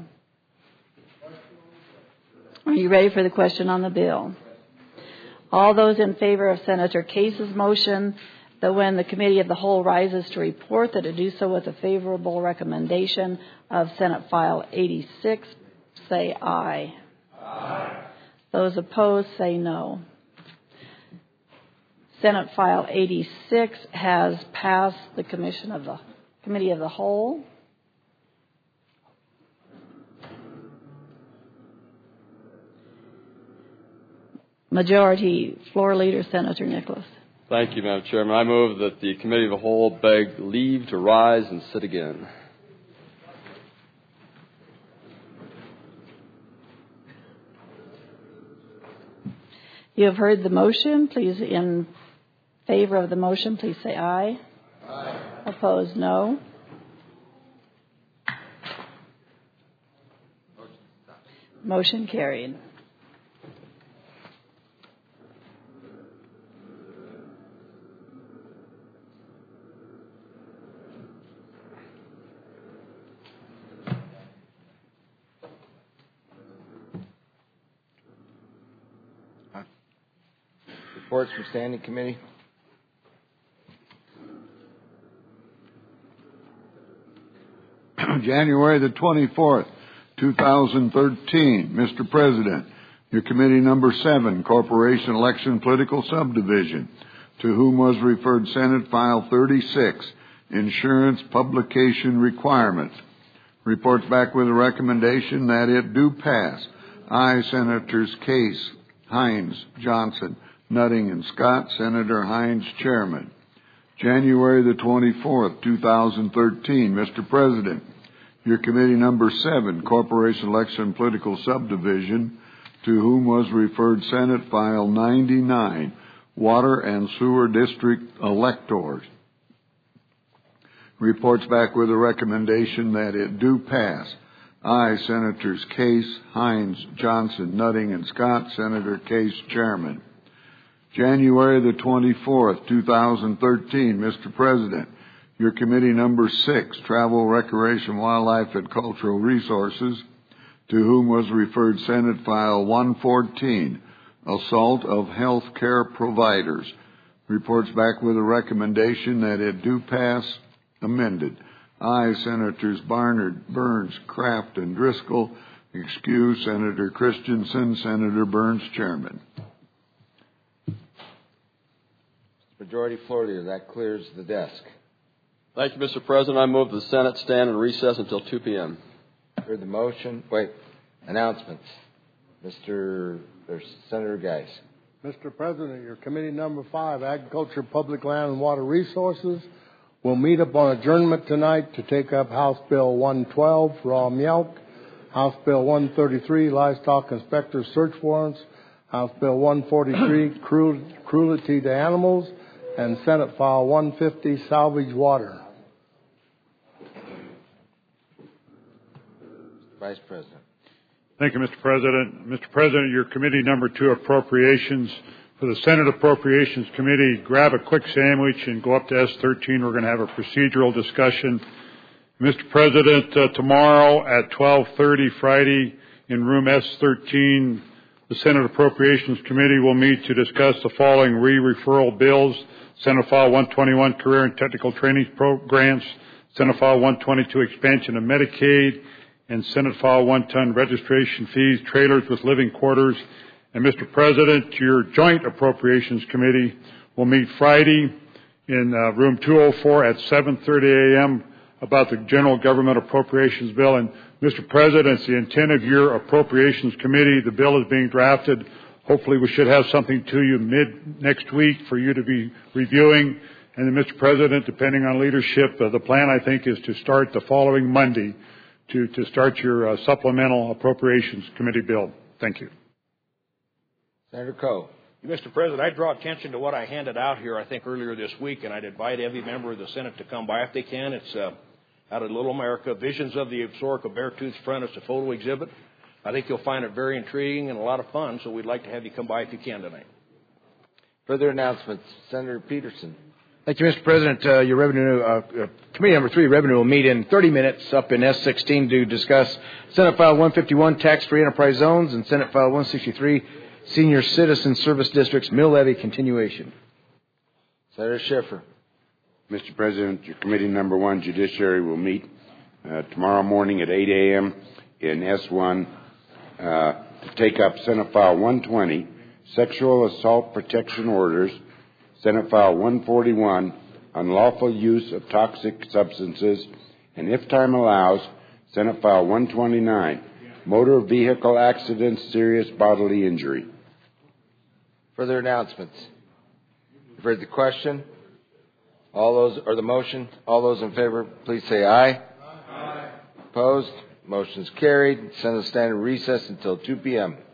N: Are you ready for the question on the bill? All those in favor of Senator Case's motion that when the Committee of the Whole rises to report that it do so with a favorable recommendation of Senate File eighty-six, say aye. Aye. Those opposed, say no. Senate File eighty-six has passed the Commission of the Committee of the Whole. Majority Floor Leader Senator Nicholas.
I: Thank you, Madam Chairman. I move that the Committee of the Whole beg leave to rise and sit again.
N: You have heard the motion. Please, in favor of the motion, please say aye. Aye. Opposed, no. Motion carried.
A: Reports from Standing Committee.
D: January the twenty-fourth, two thousand thirteen. Mister President, your committee number seven, Corporation Election Political Subdivision, to whom was referred Senate File thirty-six, Insurance Publication Requirements, reports back with a recommendation that it do pass. Aye, Senators Case, Hines, Johnson, Nutting, and Scott. Senator Hines, Chairman. January the twenty-fourth, two thousand thirteen. Mister President, your committee number seven, Corporation Election Political Subdivision, to whom was referred Senate File ninety-nine, Water and Sewer District Electors, reports back with a recommendation that it do pass. Aye, Senators Case, Hines, Johnson, Nutting, and Scott. Senator Case, Chairman. January the twenty-fourth, two thousand thirteen. Mister President, your committee number six, Travel, Recreation, Wildlife, and Cultural Resources, to whom was referred Senate File one fourteen, Assault of Health Care Providers, reports back with a recommendation that it do pass amended. Aye, Senators Barnard, Burns, Kraft, and Driscoll. Excuse Senator Christensen. Senator Burns, Chairman.
A: Majority Floor Leader, that clears the desk.
I: Thank you, Mister President. I move the Senate stand in recess until two p.m.
A: Heard the motion. Wait. Announcements. Mister There's Senator Geis.
S: Mister President, your committee number five, Agriculture, Public Land, and Water Resources, will meet up on adjournment tonight to take up House Bill one twelve, raw milk, House Bill one thirty-three, livestock inspector search warrants, House Bill one forty-three, cruelty to animals, and Senate File one fifty, salvage water.
A: Vice President.
J: Thank you, Mister President. Mister President, your committee number two, Appropriations. For the Senate Appropriations Committee, grab a quick sandwich and go up to S thirteen. We're going to have a procedural discussion. Mister President, uh, tomorrow at twelve thirty, Friday, in room S thirteen, the Senate Appropriations Committee will meet to discuss the following re-referral bills: Senate File one twenty-one, Career and Technical Training Programs; Senate File one twenty-two, Expansion of Medicaid; and Senate File one ten, Registration Fees, Trailers with Living Quarters. And Mister President, your Joint Appropriations Committee will meet Friday in uh, room two oh four at seven thirty a.m. about the General Government Appropriations Bill. And Mister President, it's the intent of your Appropriations Committee. The bill is being drafted. Hopefully we should have something to you mid next week for you to be reviewing. And then, Mister President, depending on leadership, uh, the plan, I think, is to start the following Monday to, to start your uh, Supplemental Appropriations Committee bill. Thank you.
A: Senator Coe.
T: Mister President, I draw attention to what I handed out here, I think, earlier this week, and I'd invite every member of the Senate to come by if they can. It's uh, out of Little America, Visions of the Historical Beartooth Front. It's a photo exhibit. I think you'll find it very intriguing and a lot of fun, so we'd like to have you come by if you can tonight.
A: Further announcements. Senator Peterson.
M: Thank you, Mister President. Uh, your revenue uh, uh, committee number three, revenue, will meet in thirty minutes up in S sixteen to discuss Senate File one fifty-one, tax-free enterprise zones, and Senate File one sixty-three, senior citizen service districts, mill levy continuation.
A: Senator Schiffer.
G: Mister President, your committee number one, Judiciary, will meet uh, tomorrow morning at eight a.m. in S one uh, to take up Senate File one twenty, sexual assault protection orders, Senate File one forty-one, unlawful use of toxic substances, and if time allows, Senate File one twenty-nine, motor vehicle accidents, serious bodily injury.
A: Further announcements. You've heard the question. All those, or the motion. All those in favor, please say aye. Aye. Opposed? Motion's carried. Senate stand in recess until two p.m.